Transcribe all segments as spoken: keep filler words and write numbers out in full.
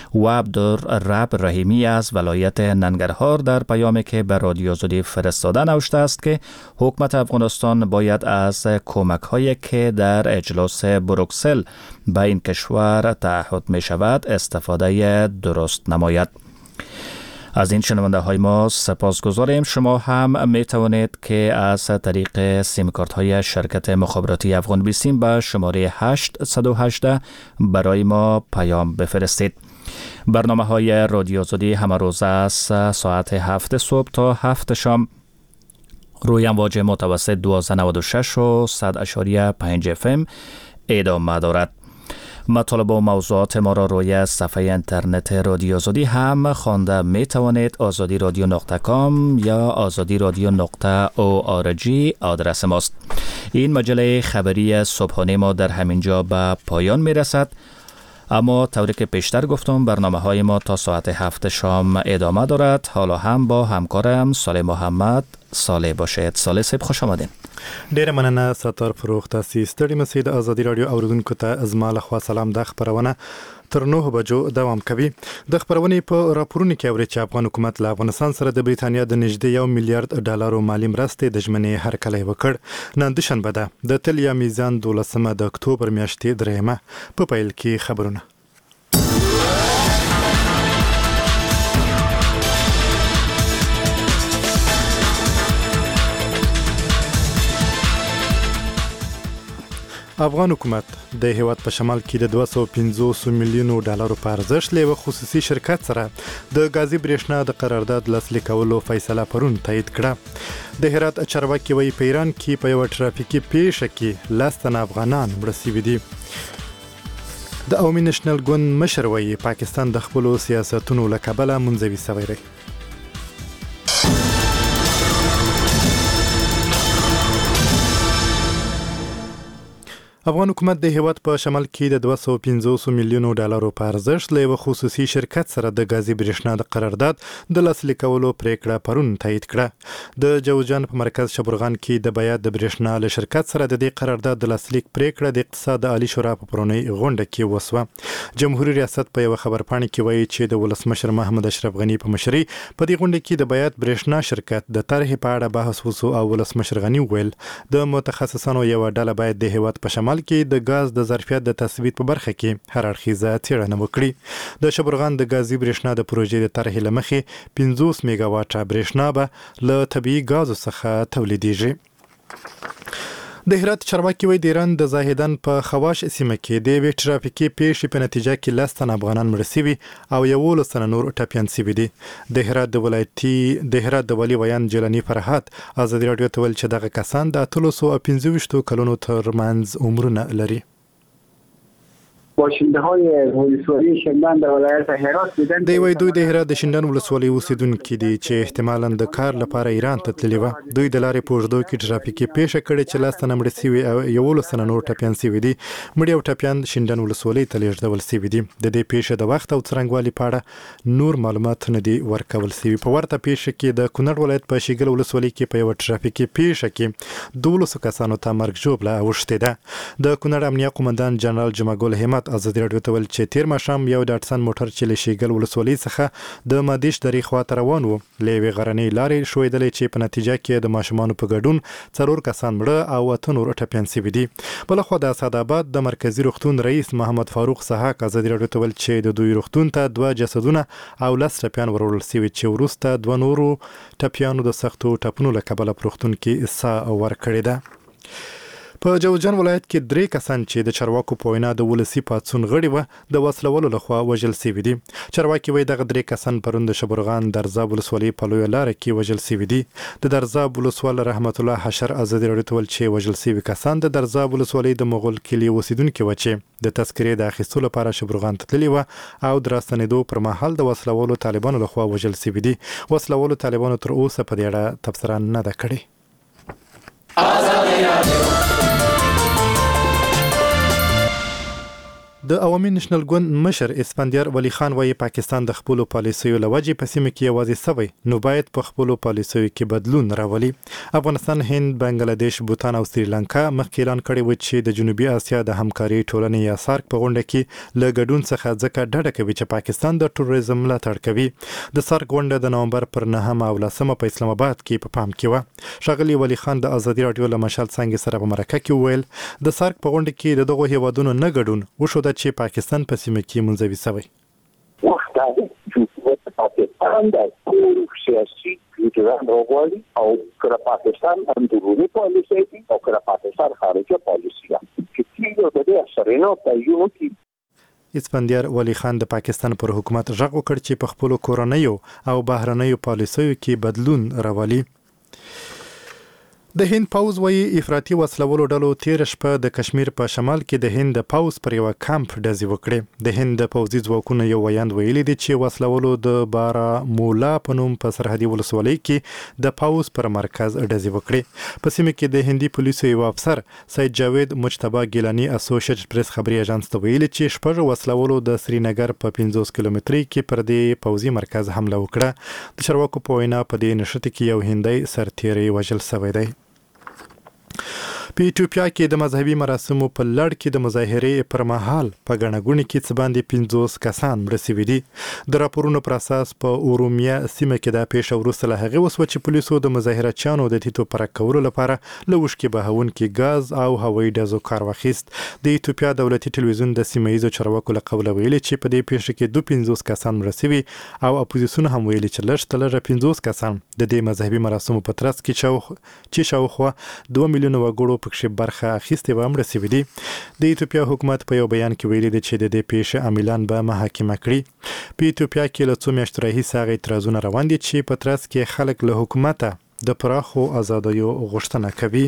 و عبدالرب رحیمی از ولایت ننگرهار در پیامی که به رادیو آزادی فرستاده نوشته است که حکومت افغانستان باید از کمک‌هایی که در اجلاس بروکسل به این کشور تعهد می شود استفاده درست نماید. از این شنونده های ما سپاس گذاریم. شما هم می توانید که از طریق سیم کارت های شرکت مخابراتی افغان بیسیم به شماره هشت یک هشت برای ما پیام بفرستید. برنامه های رادیو آزادی همه روز از ساعت هفت صبح تا هفت شام روی امواج متوسط دوازده نود و شش و صد اشاری پنج اف ام ادامه دارد. مطالب و موضوعات ما را روی صفحه اینترنت رادیو آزادی هم خوانده می توانید. آزادی رادیو نقطه کام یا آزادی رادیو نقطه او آر جی آدرس ماست. این مجله خبری صبحانه ما در همین جا به پایان می رسد، اما طوری که پیشتر گفتم برنامه های ما تا ساعت هفت شام ادامه دارد. حالا هم با همکارم صالح محمد صالح باشید. صالح صاحب خوش آمدین. ډیره مننه ستار فروغ. تاسو ستړي مسید آزادی رادیو اوریدونکو ته از ما له خوا سلام. د خبرونه تر نهه بجو دوام کوي. د خبرونې په راپورونو کې اوري چې افغان حکومت له افغانستان سره د بریتانیا د نږدې یو میلیارډ ډالرو مالی مرستې د ژمنې هرکلی وکړ. نن دوشنبه ده د تلیا میزان دولسمه د اکتوبر میاشتې دریمه په پیل کې خبرونه. افغان حکومت د هیواد په شمال کې د دوه سوه پنځوس میلیونو ډالرو په ارزښت له خصوصي شرکت سره د غازی برېښنا د قرارداد لاسلیک کولو فیصله پرون تایید کړه. د هرات چارواکي وایي په ایران کې په یو ټرافیکي پیښه کې لس تنه افغانان مړه شوي دي. د عوامي نېشنل ګوند مشر وایي پاکستان د خپلو سیاستونو له کبله منزوي شوی دی. افغان حکومت د هیواد په شمال کې د دوه سوه پنځوس میلیونو ډالرو په ارزښت له یو خصوصي شرکت سره د غازی برېښنا د قرارداد د لاسلیک کولو پریکړه پرون تایید کړه. د جوزجان په مرکز شبرغان کې د بیات د برېښنا له شرکت سره د دې قرارداد د لاسلیک پریکړه د اقتصاد عالی شورا په پرونی غونډه کې وسوه. جمهوریت ریاست په یو خبرپاڼه کې وایي چې د ولسمشر محمد اشرف غنی په مشرۍ په دې غونډه کې د بیات برېښنا شرکت د طرحې په اړه بحث وسو او ولسمشر غنی ویل د متخصصانو یو ډله باید د هیواد په شمال کې د غاز د ظرفیت د تثبیت په برخه کې هر اړخیزه څېړنه وکړي. د شبرغان د غازی برېښنا د پروژې د طرحې له مخې پنځوس میگا واټه برېښنا به له طبیعي غازو څخه تولیدېږي. د هرات چارواکي وایي د ایران د زاهدان په خواش سیمه کې د یوې ټرافیکي پیښې په نتیجه کې لس تنه افغانان مړه شوي او یولس تنه نور ټپیان شوي دي. د هرات د ولایتي د هرات د والي ویان جیلاني فرحات ازادي راډیو ته ویل چې دغه کسان د اتلس او پنځه ویشت کلونو ترمنځ عمرونه لري. باشنده های ولسوالی شندان در ولایت هرات بودند. دی وای دوی د هرات د شندان ولسوالۍ اوسیدونکي دي چې احتمالاً د کار لپاره ایران ته تللي وو. دوی د لارې په اوږدو کې ټرافیکي پیښه کړې چې لس تنه مړه شوي او یولس تنه نور ټپیان شوي دي. مړه او ټپیان شندان ولسوالۍ ته لیږدول شوي دي. د دې پیښې د وخت او څرنګوالي په اړه نور معلومات نه دي ورکول شوي. په ورته پیښه کې د کونړ ولایت په شیګل ولسوالۍ کې په یو ټرافیکي پیښه کې دولس کسانو ته مرګ ژوبله اوښتې ده. د کونړ امنیه قومندان جنرال جمعګل همت ازادي راډیو ته ویل چې تیر ماښام یو ډاټسن موټر چې له شیګل ولسوالۍ څخه د مادیش درې خواته روان و له یوې غرنۍ لارې ښویېدلی چې په نتیجه کې د ماشومانو په ګډون څلور کسان مړه او اته نور ټپیان شوي دي. بلخوا د اسعدآباد د مرکزي روغتون رئیس محمد فاروق سحاق ازادي راډیو ته ویل چې د دوی روغتون ته دوه جسدونه او لس ټپیان وروړل شوي چې وروسته دوه نورو ټپیانو د سختو ټپونو له کبله په روغتون کې ساه ورکړې ده. په جوزجان ولایت کې درې کسان چې د چارواکو په وینا د ولسي پاڅون غړي وه د وسلوالو لخوا وژل شوي دي. چارواکي وایي دغه درې کسان پرون د شبرغان درزاب ولسوالۍ په لویه لاره کې وژل شوي دي. د درزاب ولسوال رحمت الله حشر ازادي راډیو ته ویل چې وژل شوي کسان د درزاب ولسوالۍ د مغول کلي اوسیدونکي وو چې د تذکرې د اخیستو لپاره شبرغان ته تللي وه او د راستنېدو پر مهال د وسلوالو طالبانو لخوا وژل شوي دي. وسلوالو طالبانو تر اوسه په دې اړه تبصره نه ده کړې. د عوامي نېشنل ګوند مشر اسفندیار ولی خان وايي پاکستان د خپل پالیسیو لوجې په سیمه کې یوازې سوی نو باید په خپل پالیسیو کې بدلون راولي. افغانستان، هند، بنگلاديش، بوتان او سریلانکا مخکې اعلان کړی و چې د جنوبي اسیا د همکاري ټولنې یا سارک په غونډه کې له ګډون څخه ځکه ډډه کوي چې پاکستان د ټوریزم ملاتړ کوي. د سارک غونډه د نومبر پر نهم او لسمه په اسلام آباد کې په پام کې و. ښاغلي ولی خان د ازادي راډیو له مشال څنګه سره په مرکه کې وویل د سارک په غونډه کې د دغو هیوادونو نه ګډون وشو چې پاکستان په سیمه کې منځوي شوی. وخت دی چې پاکستان د ټول سیاسي ګډون راوړي او کله پاکستان اندرونی پالیسي او کله پاکستان خارجي پالیسي چې کیږي د دې سره په یو کې اسفندیار ولی خان د پاکستان پر حکومت غږ وکړ چې په خپل کورنیو او بهرنیو پالیسیو کې بدلون راولي. د هند پاوز وایي افراطي وسلوالو ډلو تیر شپه د کشمیر په شمال کې د هند د پاوز پر یو کمپ ډزې وکړې. د هند د پوځي ځواکونو یو ویاند ویلي دی چې وسلوالو د بارا مولا په نوم په سرحدي ولسوالۍ کې د پاوز پر مرکز ډزې وکړې. په سیمه کې د هندي پولیسو یو افسر سید جاوید مجتبی ګیلانی اسوسییټډ پریس خبري اژانس ته ویلي چې شپږ وسلوالو د سرینګر په پنځوس کیلومتري کې پر دې پوځي مرکز حمله وکړه. د چارواکو په وینا په دې نښته کې یو هندي سرتیری وژل شوی دی. په ایتوپیا کې د مذهبي مراسمو په لړ کې د مظاهرې پر مهال په غڼګونی کې څه باندې پنځوس کسان مړه شوي دي. د راپورونو پر اساس په اورومیا سیمه کې د پیښه وروسته له هغې وسوه چې پولیسو د مظاهرچیانو د تیتو پرک کولو لپاره له اوښکې بهونکي ګاز او هوایي ډزو کار واخیست. د ایتوپیا دولتي ټلویزیون د سیمه ییزو چارواکو له قوله ویلي چې په دې پیښه کې دوه پنځوس کسان مړه شوي او اپوزیسیون هم ویلي چې لږ تر لږه پنځوس کسان د دې مذهبي مراسمو په ترڅ کې چې شاوخوا دوه میلیونه وګړو پکې برخه اخیستې و مړه شوي دي. د ایتوپیا حکومت په یو بیان کې ویلي دی چې د دې پیښې عاملان به محاکمه کړي. په ایتوپیا کې له څو میاشتو راهیسې هغه اعتراضونه روان دي چې په ترڅ کې خلک له حکومته د پراخو آزادیو غوښتنه کوي.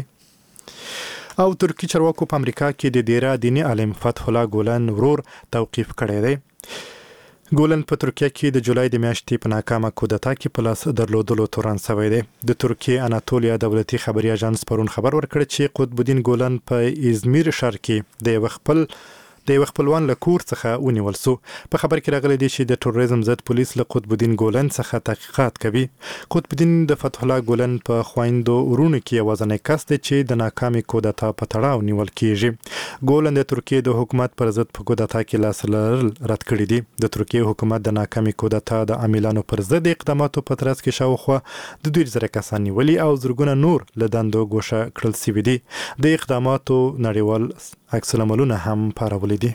او ترکی چارواکو په امریکا کې د ډیره دیني عالم فتح الله ګولن ورور توقیف کړی دی. ګولن په ترکیه کې د جولای د میاشتې په ناکامه کودتا کې په لاس درلودلو تورن شوی دی. د ترکیه اناتولیا دولتي خبري اژانس پرون خبر ورکړ چې قطب الدین ګولن په ازمیر ښار کې د یو خپل د یو خپلوان له کور څخه ونیول شو. په خبر کې راغلی دی چې د ټوریزم ضد پولیس له قطب الدین ګولن څخه تحقیقات کوي. قطب الدین د فتح الله ګولن په خويندو ورونو کې یوازینی کس دی چې د ناکامي کودتا په تړاو نیول کیږي. ګولن د ترکیه د حکومت پر ضد په کودتا کې لاس لرل رد کړی دی. د ترکیه حکومت د ناکامي کودتا د عاملانو پر ضد اقداماتو په ترڅ کې شاوخوا د دوه زره کسان نیولي او زرګونه نور له دندو ګوښه کړل شوي دي. د اقداماتو نړیوال عکس العملونه هم پارولي دي.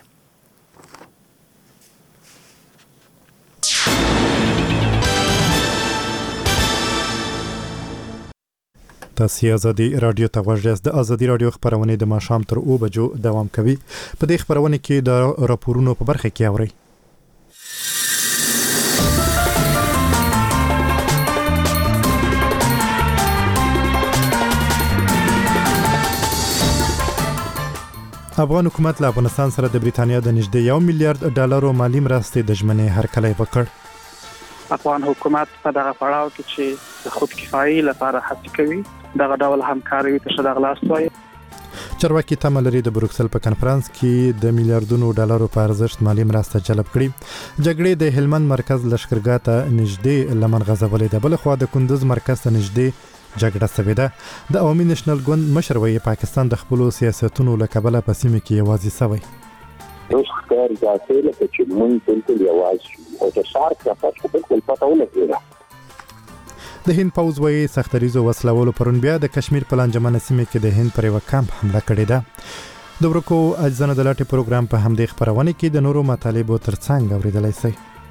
تاسو ازادي رادیو ته غوږ یاست. د ازادي رادیو خبرونه د ماښام تر اوه بجو دوام کوي. په دې خبرونه کې د راپورونو په برخه کې اورئ. افغان حکومت له افغانستان سره د بریتانیا د نږدې یو میلیارډ ډالرو مالی مرستې د ژمنې هرکلی وکړ. افغان حکومت په دغه پړاو کې چې د خود کفایي لپاره هڅه کوي دغه ډول همکاري ته شته غلاس وایي. چارواکي تمه لري د بروکسل په کنفرانس کې د میلیارډونو ډالرو په ارزښت مالی مرسته جلب کړي. جګړې د هلمند مرکز لشکرګاه ته نږدې لمن غځولې ده. بل خو د کندوز مرکز ته نږدې جګړه شوې ده. د عوامي نېشنل ګوند مشر وایي پاکستان د خپلو سیاستونو له کبله په سیمه کې یوازې شوی. اوس ښکار ځاتې لکه چې موږ بالکل یوازې او د سارک راپاسو بالکل پته ونه کړه. د هند پوځ وایي سختریزو وسلوالو پرون بیا د کشمیر په لانجمنه سیمه کې د هند پر یو کمپ حمله کړې ده. د ورکو اجزانو د لاټې پروګرام په همدې خبرونه کې د نورو مطالبو ترڅنګ اوریدلای شئ.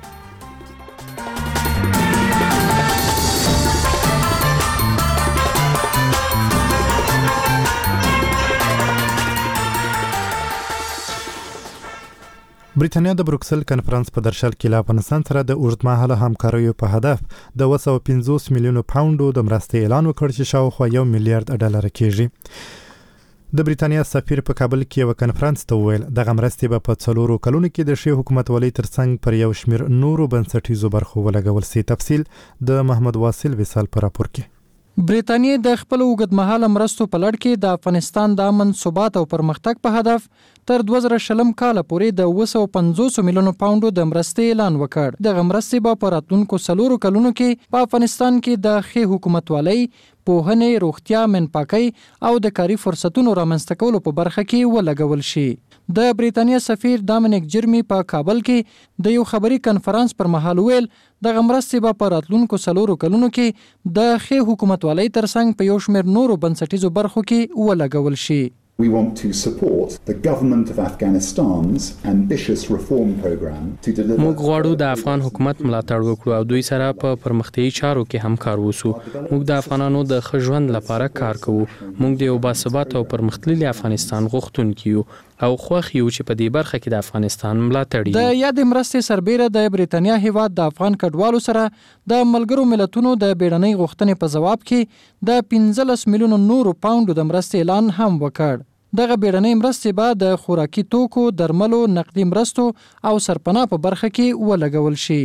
بریتانیا د بروکسل کنفرانس په درشل کې له افغانستان سره د اوږدمهاله همکاریو په هدف د دوه سوه پنځوس میلیونو پاونډو د مرستې اعلان وکړ چې شاوخوا یو میلیارډ ډالر کېږي. د بریتانیا سفیر په کابل کې یو کنفرانس ته وویل دغه مرستې به په څلورو کلونو کې د ښې حکومتولۍ ترڅنګ پر یو شمېر نورو بنسټیزو برخو ولګول شي. تفصیل د محمد واصل وصال په راپور کې. برېټانیا د خپل اوږدمهاله مرستو په لړ کې د افغانستان د امن، ثبات او پرمختګ په هدف تر دوه زره شلم کال پورې د اوه سوه پنځوس میلیونو پاونډو د مرستې اعلان وکړ. دغه مرستې به په راتلونکو څلورو کلونو کې په افغانستان کې د ښې حکومتوالۍ، پوهنې، روغتیا، منپاکۍ او د کاري فرصتونو رامنځته کولو په برخه کې ولګول شي. د برېټانیا سفیر ډامینیک جرمی په کابل کې د یو خبري کنفرانس پر مهال ویل دغه مرستې به په راتلونکو څلورو کلونو کې د ښې حکومتوالۍ ترڅنګ په یو شمېر نورو بنسټیزو برخو کې ولګول شي. We want to support the government of Afghanistan's ambitious reform program to deliver. موږ غواړو د افغان حکومت ملاتړ وکړو او دوی سره په پرمختیايي چارو کې همکار ووسو. موږ د افغانانو د ښه ژوند لپاره کار کوو. موږ د یو باثباته او پرمختللي افغانستان غوښتونکي یو او خوښ یو چې په دې برخه کې د افغانستان ملاتړ وي. د یاد مرستې سربېره د برېټانیا هیواد د افغان کډوالو سره د ملګرو ملتونو د بیړنۍ غوښتنې په جواب کې د پنځلس میلیونو نورو پاونډو د مرستې اعلان هم وکړ. دغه بیړنۍ مرستې به د خوراکي توکو، درملو، نقدي مرستو او سرپناه په برخه کې ولګول شي.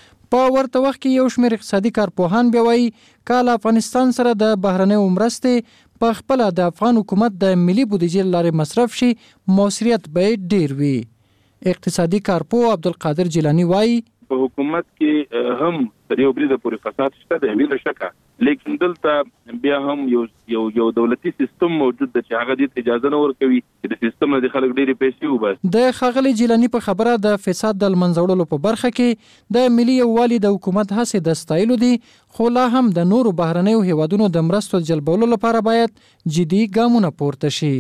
په ورته وخت کې یو شمېر اقتصادي کارپوهان بیا وایي که له افغانستان سره د بهرنیو مرستې په خپله د افغان حکومت د ملي بودیجې له لارې مصرف شي، موثریت به ډیر وي. اقتصادي کارپوه عبدالقادر جیلانی وایي په حکومت کې هم تر یو بریده پورې فساد شته د ویل شکه، لیکن دلته بیا هم یو یو یو دولتي سیستم موجود دی چې هغه د اجازه نه ورکوي چې د سیستم نه د خلک ډېرې پیسې وباسي. د ښاغلي جیلانی په خبره د فساد د لمنځه وړلو په برخه کې د ملي یووالي د حکومت هڅې د ستایلو دي، خو لا هم د نورو بهرنیو هیوادونو د مرستو جلبولو لپاره باید جدي ګامونه پورته شي.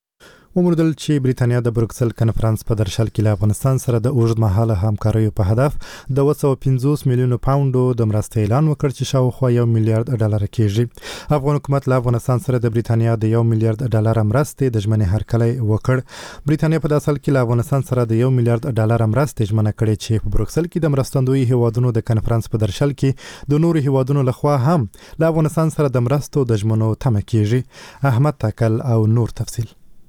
وموندل چې برېټانیا د بروکسل کنفرانس په درشل کې له افغانستان سره د اوږدمهاله همکاریو په هدف د اوه سوه پنځوس میلیونو پاونډو د مرستې اعلان وکړ چې شاوخوا یو میلیارډ ډالر کېږي. افغان حکومت له افغانستان سره د برېټانیا د یو میلیارډ ډالر مرستې د ژمنې هرکلی وکړ. برېټانیا په داسل کې له افغانستان سره د یو میلیارډ ډالر مرستې ژمنه کړې چې په بروکسل کې د مرستندوی هیوادونو د کنفرانس په درشل کې د نورو هیوادونو لخوا هم له افغانستان سره د مرستو د ژمنو تمه کېږي. احمد تکل او نور تفصیل.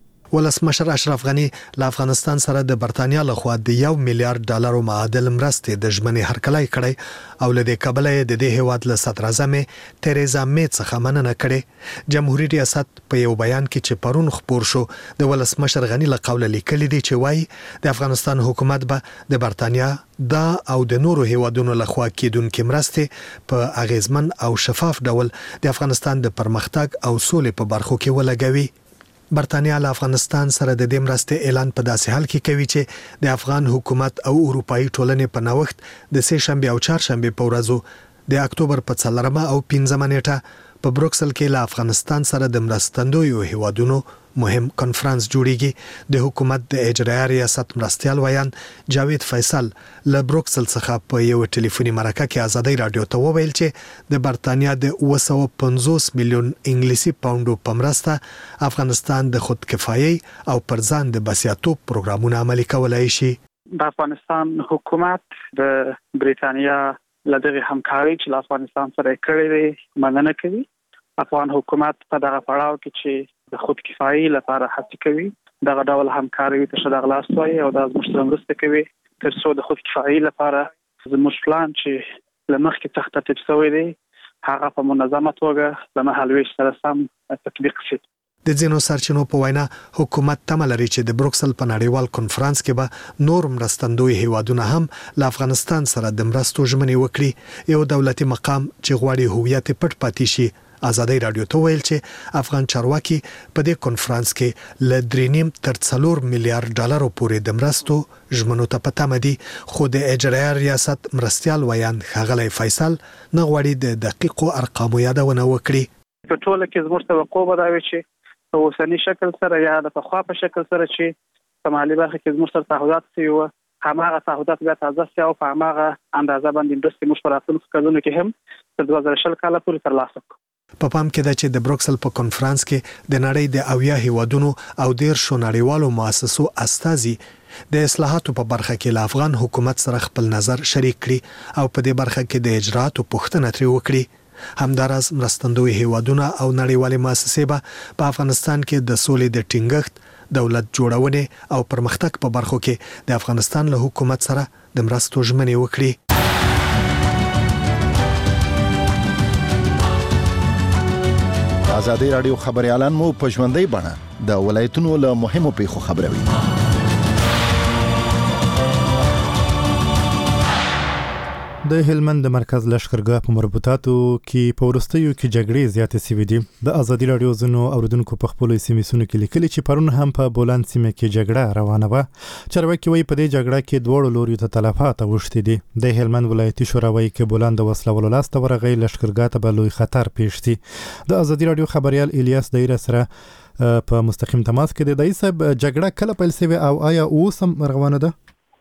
ولسمشر اشرف غنی له افغانستان سره د برتانیا لخوا د یو میلیارډ ډالر معادل مرستې د ژمنې هرکلی کړی او له دې کبله د دې هیواد له صدر اعظم تریزا می څخه مننه کړې. جمهوریت ریاست په یو بیان کې چې پرون خبر شو د ولسمشر غنی له قوله لیکلي دي چې وایي د افغانستان حکومت به د برتانیا دا او د نورو هیوادونو لخوا کېدونکې مرستې په اغیزمن او شفاف ډول د افغانستان د پرمختګ او سولې په برخو کې ولګوي. برتانیا له افغانستان سره د دې مرستې اعلان په داسې حال کې کوي چې د افغان حکومت او اروپאי ټولنې په نوښت د سه شنبه او چهارشنبه په ورځو د اکتوبر په څلورمه او پنځمه نیټه په بروکسل کې له افغانستان سره د مرستندویو هیوادونو مهم کنفرانس جوړیږي. د حکومت د اجرایي ریاست مرستیال ویان جاوید فیصل له بروکسل څخه په یو ټلیفوني مرکه کې ازادي رادیو ته وویل چې د برتانیا د اوه سوه پنځوس میلیون انګلیسي پاونډو په مرسته افغانستان د خودکفایي او پرځان د بسیاتوب پروګرامونه عملي کولای شي. د افغانستان حکومت د برېټانیا لدغه همکاري چې له افغانستان سره کړې ده مننه کوي. افغان حکومت په دغه پړاو کې چې د خودکفایي لپاره هڅه کوي دغه ډول همکاري ته شته غلاس وایي او د زموږ سره مرسته کوي تر څو د خودکفایي لپاره زموږ پلان چې لمخکې څخه ترتیب شوی دی هغه په منظمه توګه د مهالویش سره سم تطبیق شي. د ځینو سرچینو په وینا حکومت تمه لري چې د بروکسل په نړیوال کنفرانس کې به نور مرستندوی هیوادونه هم له افغانستان سره د مرستو ژمنې وکړي. یو دولتي مقام چې غواړي هویت پټ پاتې شي ازادي رادیو ته ویل چې افغان چارواکي په دې کنفرانس کې له درې نیم تر څلور میلیارډ ډالر پورې د مرستو ژمنو ته پته مدي. خو د اجرایي ریاست مرستیال ویان ښاغلی فیصل نه غواړي د دقیقو ارقامو یادونه وکړي. په ټوله کې زموږ توقع به دا وي چې په اوسني شکل سره یا د پخوا په شکل سره چې په مالي برخه کې زموږ سره تعهدات شوي وو هماغه تعهدات بیا تازه شي او په هماغه اندازه باندې مرستې موږ په راتلونکو کلونو کې هم تر دوه زره شل کاله پورې ترلاسه کړو. په پام کې ده چې د بروکسل په کنفرانس کې د نړۍ د اویا هیوادونو او دیرشو نړیوالو مؤسسو استازي د اصلاحاتو په برخه کې له افغان حکومت سره خپل نظر شریک کړي او په دې برخه کې د اجرااتو پوښتنه ترې وکړي. همداراز مرستندوی هیوادونه او نړیوالې مؤسسې به په افغانستان کې د سولې د ټینګښت، دولت جوړونې او پرمختګ په برخو کې د افغانستان له حکومت سره د مرستو ژمنې وکړي. ازادي رادیو خبريالان مو په ژوندۍ بڼه د ولایتونو له مهمو پیښو خبروي. د هلمند د مرکز لشکرګاه په مربوطاتو کې په ورستیو کې جګړې زیاتې سوي دي. د ازادي رادیو زنو اوریدونکو په خپل سیمې کې لیکلي چې پرون هم په بولان سیمه کې جګړه روانه وه. چارواکي وایي په دې جګړه کې دوړو لوري ته تلفات اوښتي دي. د هلمند ولایتي شورا وایي چې بولان د وسلو لاس ته ورغی لشکرګاه ته به لوی خطر پیښ شي. د ازادي رادیو خبريال الیاس دایره سره په مستقیم تماس کې د دای صاحب جګړه کله پیل شوه او آیا اوس هم روانه ده؟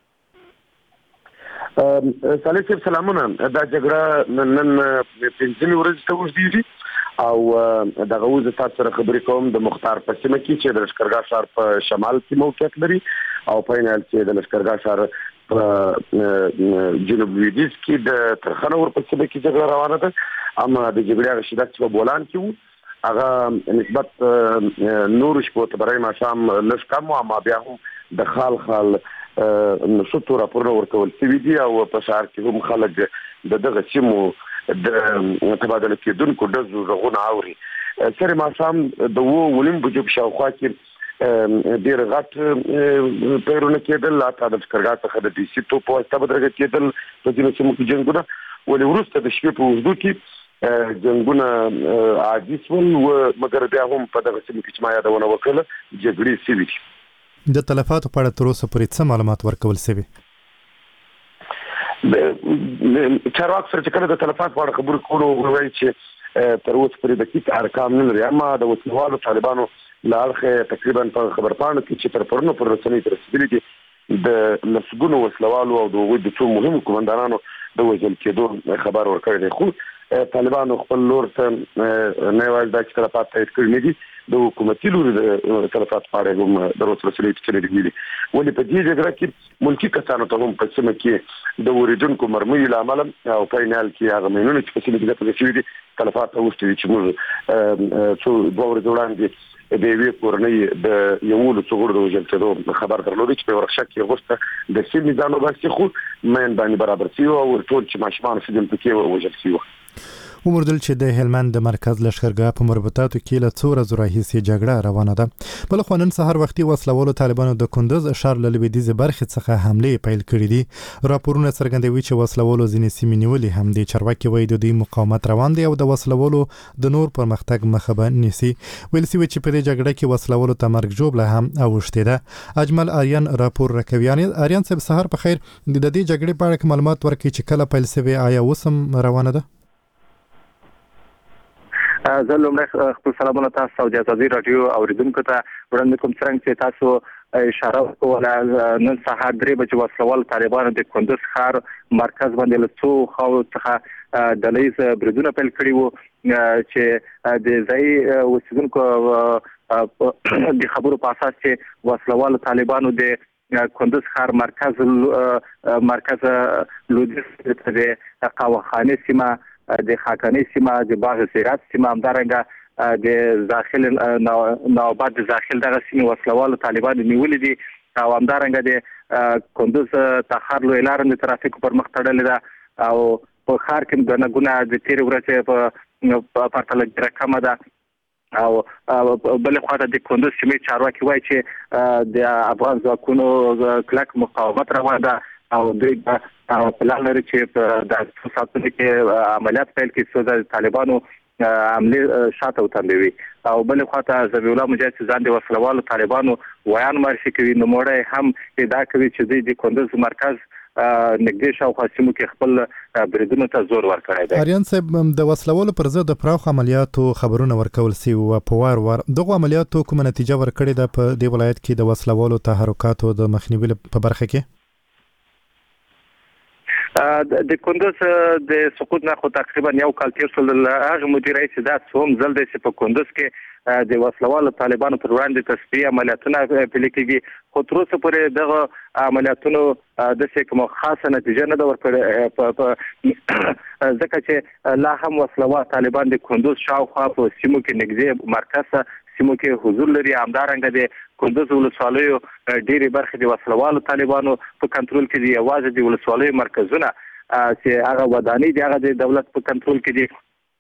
صالح صاحب سلامونه. دا جګړه نن پنځمې ورځې ته وژدي او دغه وزه تاسو سره خبرې کوم د مختار په سیمه کې چې د لشکرګاه ښار په شمال کې موقعیت لري او په نهال کې د لشکرګاه ښار په جنوب لویدیځ کې د ترخانه ور په سیمه کې جګړه روانه ده. اما د جګړې شدت په بولان کې وو هغه نسبت نور شپو ته برای ما شام لږ کم اما بیا هم د خال خال نشو راپورونه ورکول شوي دي او په ښار کې هم خلک د دغه سیمو د تبادله کېدونکو ډزو غږونه اوري. سره ماښام د اوه ونیم بجو په شاوخوا کې ډېر غټ پیرونه کېدل، حتی د لشکرګاه څخه د ډي سي توپ په واسطه بدرګه کېدل په ځینو سیمو کې جنګونه، ولې وروسته د شپې په اوږدو کې جنګونه عادي شول مګر بیا هم په دغه سیمو کې چې ما یادونه وکړله جګړې شوي دي. د تلفاتو په اړه تر اوسه پورې څه معلومات ورکول شوي؟ چارواکو سره چې کله د تلفات په اړه خبرې کولو وایي چې تر اوسه پورې دقیق ارقام نه لري، اما د وسلوالو طالبانو له اړخه تقریبا په خبرپاڼو کې چې تر پرونو پر رسنۍ ته رسېدلي دي د لسګونو وسلوالو او د هغوی د څو مهمو قومندانانو د وژل کېدو خبر ورکړی دی. خو طالبانو خپل لور ته نه یوازې دا چې تلفات تایید کړي نه دي، د حکومتي لوري د تلفات په اړه هم د روس رسنۍ ټکلې دي. ولې په دې جګړه کې ملکي کسانو ته هم په سیمه کې د وریدونکو مرمیو له امله او په نهال کې هغه مینونه چې په سیمه کې دغه شوي دي تلفات اوښتي دي چې موږ څو دوه ورځې وړاندې د یوې کورنۍ د یولو څغړو د وژل کېدو خبر درلودی چې په ورښت کې غوښته د سیمې ځان وباسي، خو مین باندې برابر شوي او ټول چې ماشومان چې دلته کې وژل شوي. ومردل چې د هلمند د مرکز لشکرګاه په مربوطاتو کې له څو ورځو راهیسې جګړه روانه ده. بل خو نن سهار وختي وسلوالو طالبانو د کندز ښار له لویدیځې برخې څخه حملې پیل کړي دي. راپورونه څرګندوي چې وسلوالو ځینې سیمې نیولې هم دي. چارواکي وایي د دوی مقاومت روان دی او د وسلوالو د نور پرمختګ مخه به نیسي. ویل شوي چې په دې جګړه کې وسلوالو ته مرګ ژوبله هم اوښتې ده. اجمل آریان راپور راکوي. آریان صاحب سهار په خیر، د دې جګړې په اړه معلومات ورکړي چې کله پیل شوې، آیا اوس هم روانه ده؟ زه لومړی خپل سلامونه تاسو او د ازادي راډیو اوریدونکو ته وړاندې کوم. څرنګه چې تاسو اشاره وکړه نن سهار درې بجې وسلوال طالبانو د کندز ښار مرکز باندې له څو خواو څخه ډلهییز بریدونه پیل کړي وو چې د ځایي اوسېدونکو د خبرو په اساس چې وسلوال طالبانو د کندز ښار مرکز مرکز لویدیځ ته د قهوهخانې سیمه، د خاکانې سیمه، د باغ زیرات سیمه، همدارنګه د داخل نوآباد د داخل دغه سیمې وسلوالو طالبانو نیولې دي او همدارنګه د کندز تخار لویه لاره د ترافیکو پر مخ تړلې ده او په ښار کې ګڼه ګوڼه د تېرې ورځې په پرتله ډېره کمه ده او بلې خواته د کندز سیمې چارواکي وایي چې د افغان ځواکونو کلک مقاومت روان ده او دوی پلان لري چې په د څو ساعتونو کې عملیات پیل کړي څو د طالبانو حملې شاته وتمبوي. او بلې خواته ذبیح الله مجاهد چې ځان د وسلوالو طالبانو ویان معرفي کوي، نوموړی هم ادعا کوي چې دوی د کندز مرکز نږدې شاوخوا سیمو کې خپل بریدونو ته زور ورکړی دی. آریان صاحب، د وسلوالو پر ضد د پراخو عملیاتو خبرونه ورکول شوي وو په وار وار. دغو عملیاتو کومه نتیجه ورکړې ده په دې ولایت کې د وسلوالو تحرکاتو د مخنیوي په برخه کې؟ د کندز د سقوط نه خو تقریبا یو کال تیر شو. هغه مدیر رئیس دا څوم ځل دی چې په کندز کې د وسلوالو طالبانو پر وړاندې تصفیه عملیاتونه پیل کېږي، خو تر اوسه پورې دغه عملیاتونو داسې کومه خاصه نتیجه نه ده ورکړې، ځکه چې لا هم وسلوال طالبان د کندز شاوخوا په سیمو کې نږدې مرکز سیمو کې حضور لري. همدارنګه د کندز ولسوالیو ډېرې برخې د وسلوالو طالبانو په کنټرول کې دي. یوازې د ولسوالیو مرکزونه چې هغه ودانۍ دي هغه د دولت په کنټرول کې دي.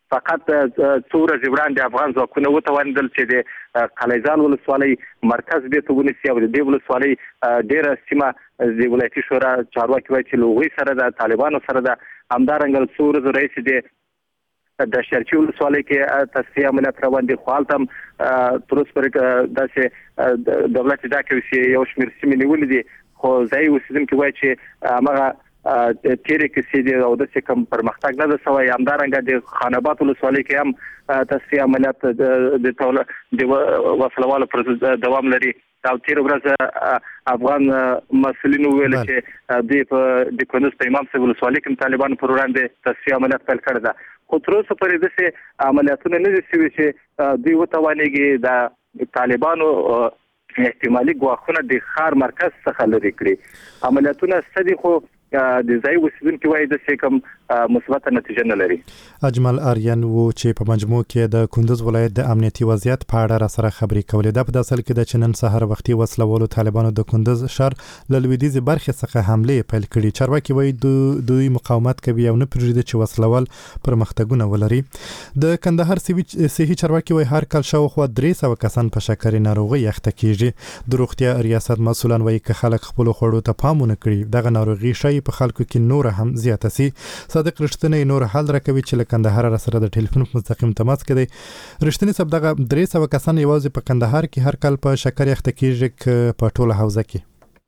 فقط څو ورځې وړاندې افغان ځواکونه وتوانېدل چې د قلعه‌زال ولسوالۍ مرکز بیرته ونیسي او د دې ولسوالۍ ډېره سیمه د ولایتي شورا چارواکي وایي چې له هغوی سره د طالبانو سره ده. همدارنګه څو ورځې راهیسې د د شرقي ولسوالۍ کې تصفیه عملیات روان دي، خو هلته هم تر اوسه پورې داسې دولت ادعا کوي چې یو شمېر سیمې نیولې دي، خو ځایي اوسېدونکي وایي چې هماغه تیرې کیسې دي او داسې کوم پرمختګ نه ده سوی. همدارنګه د خان آباد ولسوالۍ کې هم تصفیه عملیات د وسلوالو پر دوام لري او تیر ورځ افغان مسؤلینو ویل چې دوی په د کندوز په امام صاحب ولسوالۍ کې طالبانو پر وړاندې تصفیه عملیات پیل کړی ده، خو تر اوسه پورې داسې عملیاتونه نه دي سوي چې دوی وتوانېږي د طالبانو احتمالي ګواښونه د ښار مرکز څخه لرې کړي. عملیاتونه څه دي، خو د ځای اوسېدونکي وایي داسې کوم مثبته نتیجه نه لري. اجمل آریان و چې په مجموع کې د کندوز ولایت د امنیتي وضعیت په اړه را سره خبرې کولې. دا په داسې حال کې ده چې نن سهار وختي وسلوالو طالبانو د کندوز ښار له لویدیځې برخې څخه حملې پیل کړي. چارواکي وایي دوی مقاومت کوي او نه پرېږدي چې وسلوال پرمختګونه ولري. د کندهار صحي چارواکي وایي هر کال شاوخوا درې سوه کسان په شکرې ناروغۍ اخته کېږي. د روغتیا ریاست مسؤلان وایي که خلک خپلو خوړو ته پام ونه کړي دغه ناروغي ښایي په خلکو کې نور هم زیاته سي. صادق رښتینی نور حل راکوي چې له کندهار سره د ټلیفون مستقیم تماس کې دی. رښتینی صاحب دغه درې سوه کسان یوازې په کندهار کې هر کال په شکر اخته کېږي که په ټوله حوزه کې؟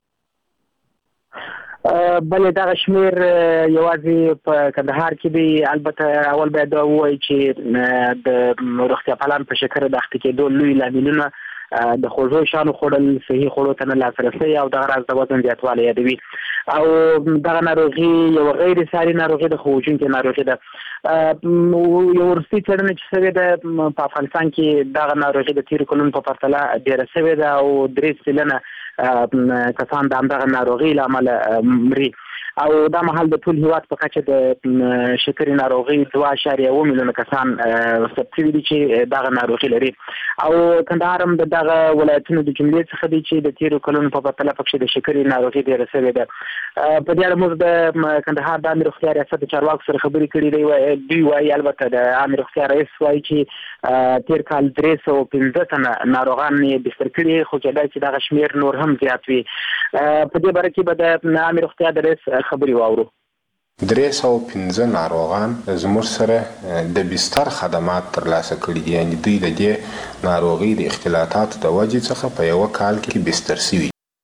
بلې دغه شمیر یوازې په کندهار کې دی. البته اول باید دا ووایي چې د روغتیا پالان په شکر د اخته کېدو لوی لاملونه د خوږو شانو خوړل، صحي خوړو ته نه لاسرسی او دغه راز د وزن زیاتوالی یادوي. او دغه ناروغي یو غیر ساري ناروغي ده، خو وژونکې ناروغي ده. یو وروستۍ څېړنه چې شوې ده په افغانستان کې دغه ناروغي د تېرو کلونو په پرتله ډېره شوې ده او درې سلنه کسان د همدغه ناروغي له امله مري. او دا مهال د ټول هیواد په کچه د شکرې ناروغي دوه اعشاریه اوه میلیونه کسان ثبت شوي دي چې دغه ناروغي لري. او کندهار هم د دغه ولایتونو د جملې څخه دی چې د تېرو کلونو په پرتله پکښې د شکرې ناروغي ډېره شوې ده. په دې اړه موږ د کندهار د عامې روغتیا ریاست د چارواکو سره خبرې کړې دي. دوی وایي البته د عامې روغتیا رئیس وایي چې تېر کال درې سوه پنځه تنه ناروغان یې بستر کړي، خو کېدای چې دغه شمېر نور هم زیات وي. په دې باره کې به د عامې روغتیا د رئیس خبرې واورو. درې سوه پنځه ناروغان زموږ سره د بستر خدمات ترلاسه کړي دي، یعنې دوی د دې ناروغۍ د اختلاطاتو د وجې څخه په یوه کال کې بستر شوي.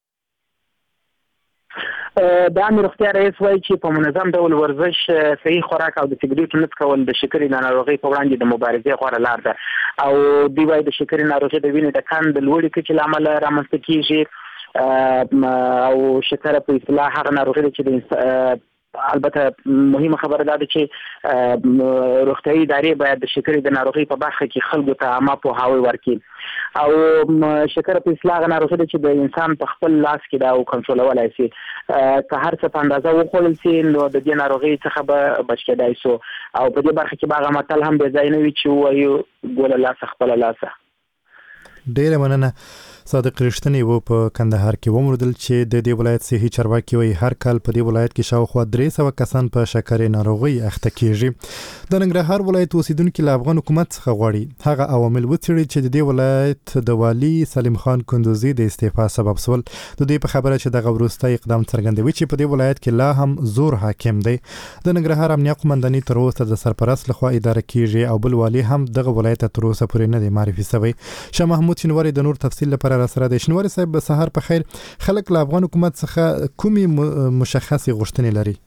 د عامې روغتیا رئیس وایي چې په منظم ډول ورزش، صحي خوراک او د سګرېټو نه څکول د شکرې د ناروغۍ په وړاندې د مبارزې غوره لار ده. او دوی وایي د شکرې ناروغي د وینې د کم د لوړې کچې له امله رامنځته کېږي. او شکر په اصطلاح هغه ناروغي ده چې د البته مهمه خبره دا ده چې روغتیايي ادارې باید د شکرې د ناروغۍ په برخه کې خلکو ته عامه پوهاوی ورکړي. او شکر په اصطلاح هغه ناروغي ده چې د انسان په خپل لاس کې ده او کنټرولولی شي. که هر څه په اندازه وخوړل شي نو د دې ناروغۍ څخه به بچ کېدای شو. او په دې برخه کې به هغه متل هم بې ځای نه وي چې ووایو ګوله لاسه خپله لاسه. ډېره مننه. صادق رښتینی و په کندهار کې وموندل چې د دې ولایت صحي چارواکي وایي هر کال په دې ولایت کې شاوخوا درې سوه کسان په شکرې ناروغۍ اخته کېږي. د ننګرهار ولایت اوسیدونکي له افغان حکومت څخه غواړي هغه عوامل وڅېړي چې د دې ولایت د والي سلیم خان کندوزي د استعفا سبب شول. د دوی په خبره چې دغه وروستی اقدام څرګندوي چې په دې ولایت کې لا هم زور حاکم دی. د ننګرهار امنیه قومنداني تر اوسه د سرپرست لخوا اداره کېږي او بل والي هم دغه ولایت تر اوسه پورې نه دی معرفي شوی. شاه محمود شینواری د نور تفصیل لپاره را سره دی. شینواری صاحب سهار په خیر. خلک له افغان حکومت څخه کومې مشخصې غوښتنې لري؟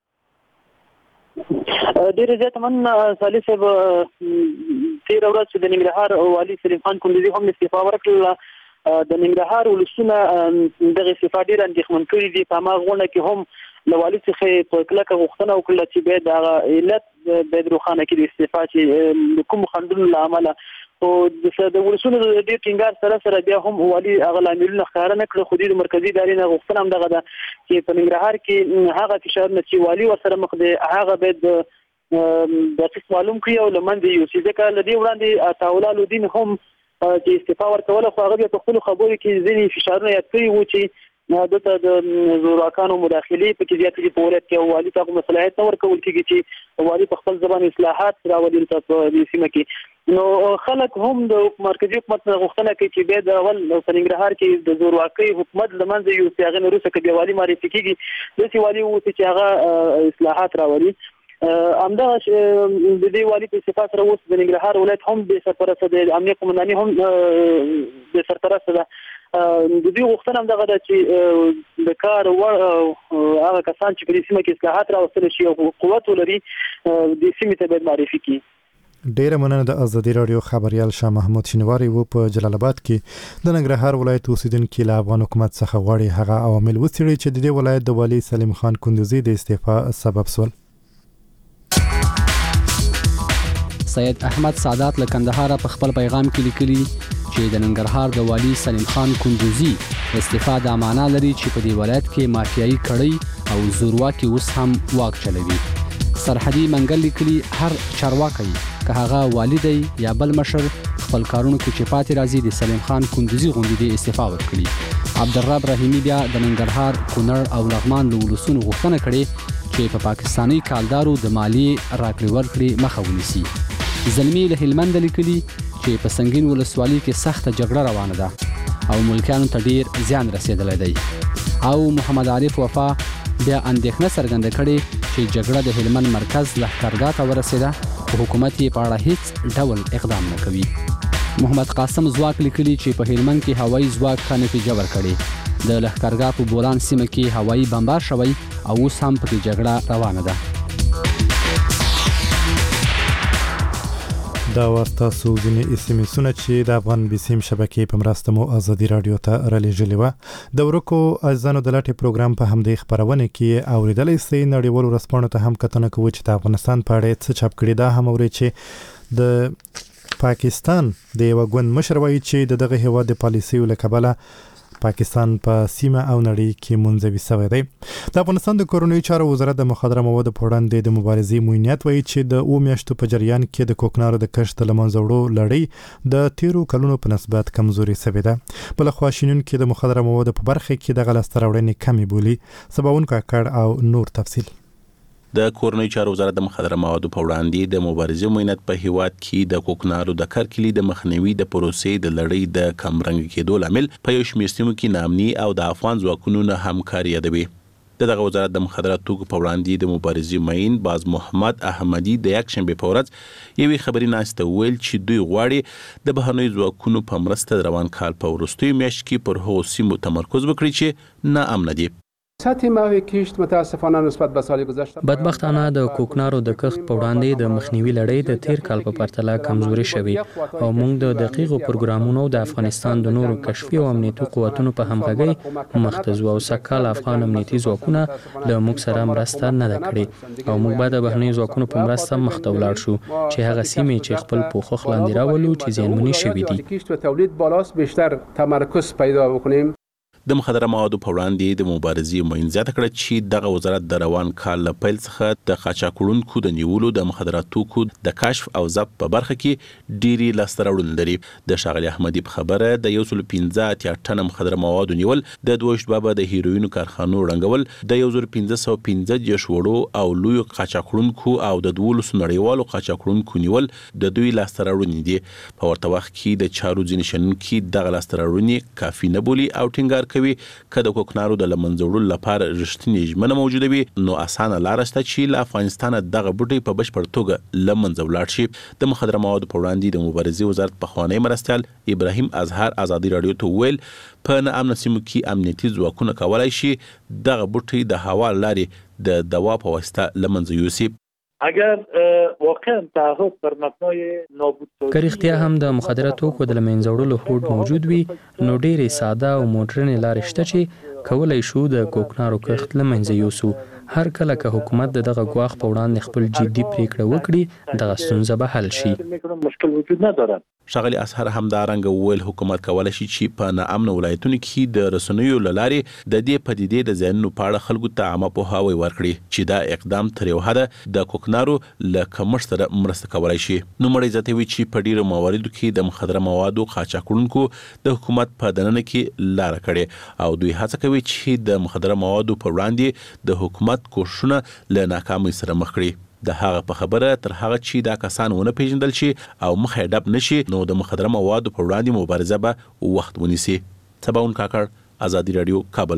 ډېر زیات من صالح صاحب تېره ورځ چې د ننګرهار والي سلیم خان کندوزي هم استعفا ورکړله، د ننګرهار ولسونه دغه استعفا ډېر اندېښمن کړي دي. په هماغه غونډه کې هم له والي څخه په کلکه غوښتنه وکړله چې باید هغه علت باید روښانه کړي د استعفا چې د کومو خنډونو له امله. خو د ولسونو د ډېر ټینګار سره سره بیا هم والي هغه لاملونه ښکاره نه کړل. خو دوی د مرکزي ادارې نه غوښتنه همدغه ده چې په ننګرهار کې هغه فشارونه چې والي ورسره مخ دی هغه باید دقیق معلوم کړي او له منځه یوسي. ځکه له دې وړاندې عطاالله الدین هم چې استعفا ورکوله خو هغه بیا په خپلو خبرو کې ځینې فشارونه یاد کړي وو چې دته د زوراکانو مداخله په کې زیاتې په ولایت کې والي ته مصلحت نور کول کېږي چې والي په خپل ځبان اصلاحات راولي په دې سیمه کې نو خلک هم د مرکزی حکومت غوښتنه کوي چې به د اول په ننګرهار کې د زورواکۍ حکومت لمنځه یو څنګه نه روسه کې والي معرفي کېږي د سی والي وو چې هغه اصلاحات راولي امدا د دې والي په صفات سره اوس د ننګرهار ولایت هم د سرپرست د امنیت قومنداني هم د سرپرست ده د دې غوښتنه هم دغه چې د کار هغه کسان چې په دې سیمه کې اصلاحات راوستل شي او قوت ولري د سیمې ته باید معرفي کړي. ډیره مننه د ازادي رادیو خبريال شاه محمود شینواری و په جلال آباد کې د ننګرهار ولایت اوسیدونکو له افغان حکومت څخه غواړي هغه عوامل وڅېړي چې د دې ولایت د والي سلیم خان کندوزي د استعفا سبب شول. سید احمد سادات له کندهار په خپل پیغام کې لیکلي چې د ننګرهار د والي سلیم خان کندوزي استعفا د معنا لري چې په دې ولایت کې مافیایي کړۍ او زورواکي اوس هم واک چلوي. سرحدي منګل لیکلي هر چارواکي که هغه والي دی یا بل مشر خپل کارونو کې چې پاتې راځي د سلیم خان کندوزي غوندې د استعفا ورکړي. عبدالرب رحیمی بیا د ننګرهار کونړ او لغمان له ولسونو غوښتنه کړې چې په پاکستاني کالدارو د مالیې راکړې ورکړې مخه ونیسي. زلمی له هلمند لیکلي چې په سنگین ولسوالۍ کې سخته جګړه روانه ده او ملکیانو ته ډیر زیان رسیدلی دی. او محمد عارف وفا بیا اندېښنه څرګنده کړې چې جګړه د هلمند مرکز لښکرګاه ته ورسېده خو حکومت یې په اړه هیڅ ډول اقدام نه کوي. محمد قاسم ځواک لیکلي چې په هلمند کې هوایي ځواک ته نتیجه ورکړې. د لښکرګاه په بولان سیمه کې هوایي بمبار شوی او اوس هم پکې جګړه روانه ده. دا واسطه ځینې اس ام اسونه چې د افغان بسیم شبکې په مرسته مو ازادي رادیو ته رالېږلي وه. د ورکو اذانو د لټې پروګرام په همدې خپرونه کې اوریدلی سئ. نړیوالو ورځپاڼو ته هم کتنه کوو چې د افغانستان په اړه څه چاپ کړي. دا هم اورئ چې د پاکستان د یوه ګوند مشر وایي چې د دغه هیواد د پالیسیو له کبله پاکستان په سیمه او نړۍ کې منځوي شوی دی. د افغانستان د کورنیو چارو وزارت د مخدره موادو په وړاندې د مبارزې موینیت وایي چې د اوه میاشتو په جریان کې د کوکنارو د کښت له منځه وړو لړۍ د تیرو کلونو په نسبت کمزوري شوې ده. بلخوا شینونکي د مخدره موادو په برخه کې دغه لاسته راوړنې کمې بولي. سباوون کاکړ او نور تفصیل. د کورنیو چارو وزارت د مخدره موادو په وړاندې د مبارزې موینت په هیواد کې د کوکنارو د کرکلي د مخنیوي د پروسې د لړۍ د کمرنګ کېدو لامل په یو شمېر سیمو کې ناامني او د افغان ځواکونو نه همکاري یادوي. د دغه وزارت د مخدره توکو په وړاندې د مبارزې معین باز محمد احمدي د یکشنبې په ورځ یوې خبري ناسته ویل چې دوی غواړي د بهرنیو ځواکونو په مرسته د روان کال په وروستیو میاشت کې پر هغو سیمو تمرکز وکړي چې ناامنه دي. سطح محوی کشت متاسفانه نسبت به سال گذشته بدبختانه د کوکنارو د کښت په وړاندې د مخنیوي لړۍ د تیر کال په پرتله کمزوري شوې او موږ د دقیقو پروګرامونو د افغانستان د نورو کشفي او امنیتي قوتونو په همغږۍ مختزو او سکهال افغان امنیتي ځواکونه له موږ سره مرسته نه ده کړې او موږ به د بهرنیو ځواکونو په مرسته مخته ولاړ شو چې هغه سیمې چې خپل پوښښ لاندې راولو چې زیانمنې شوي دي. کشت و تولید بالاست بیشتر تمرکز پیدا وکنیم. د مخدره موادو په وړاندې د مبارزې معین زیاته کړه چې دغه وزارت د روان کال له پیل څخه د قاچاقونکو د نیولو د مخدره توکو د کشف او ضبط په برخه کې ډېری لاسته راوړنې لري. د ښاغلي احمدي په خبره د یو سل پنځه اتیا ټنه مخدره موادو نیول، د دوه بابه د هیروینو کارخانو ړنګول، د یو زر پنځه سوه پنځه دېرش وړو او لویو قاچاقونکو او د دولسو نړیوالو قاچاقونکو نیول د دوی لاسته راوړنې دي. په ورته وخت کې د چارو ځینې شنونکي دغه لاسته راوړنې کافي نه بولي او ټینګار کوي که د کوکنارو د لمنځه وړلو لپاره رښتینې ژمنه موجوده وي نو اسانه لاره شته چې له افغانستانه دغه بوټی په بشپړ توګه له منځه ولاړ شي. د مخدره موادو په وړاندې د مبارزې وزارت پخوانی مرستیال ابراهیم اظهر ازادي رادیو ته وویل په ناامنه سیمو کې امنیتي ځواکونه کولی شي دغه بوټی د هوا لارې د دوا په واسطه له منځه یوسي. اگر واقعا تعهد بر مبنای نابود که رښتیا هم د مخدره توکو د منځه وړلو هوډ موجود وي نو ډېرې ساده او موډرنې لارې شته چې کولی شو د کوکنارو کښت له منځه یوسو. هر کله که حکومت د دغه ګواښ په وړاندې خپل جدي پریکړه وکړي دغه ستونزه به حل شي. مشکل وجود ندارد. ښاغلي اصهر همدارنګه وویل حکومت کولی شي چې په ناامنه ولایتونو کې د رسنیو له لارې د دې پدیدې د زیانونو په اړه خلکو ته عامه پوهاوی ورکړي چې دا اقدام تر یو حده د کوکنارو له کمښت سره مرسته کولی شي. نوموړی زیاتوي چې په ډیرو مواردو کې د مخدره موادو قاچاقونکو د حکومت په دننه کې لاره کړې او دوی هڅه کوي چې د مخدره موادو په وړاندې د حکومت کوښښونه له ناکامۍ سره مخ کړي. د هغه په خبره تر هغه چې دا کسان ونه پیژندل شي او مخ یې ډب نشي نو د مخدره موادو په وړاندې مبارزه به وخت ونیسي. تباون کاکړ، آزادي رادیو، کابل.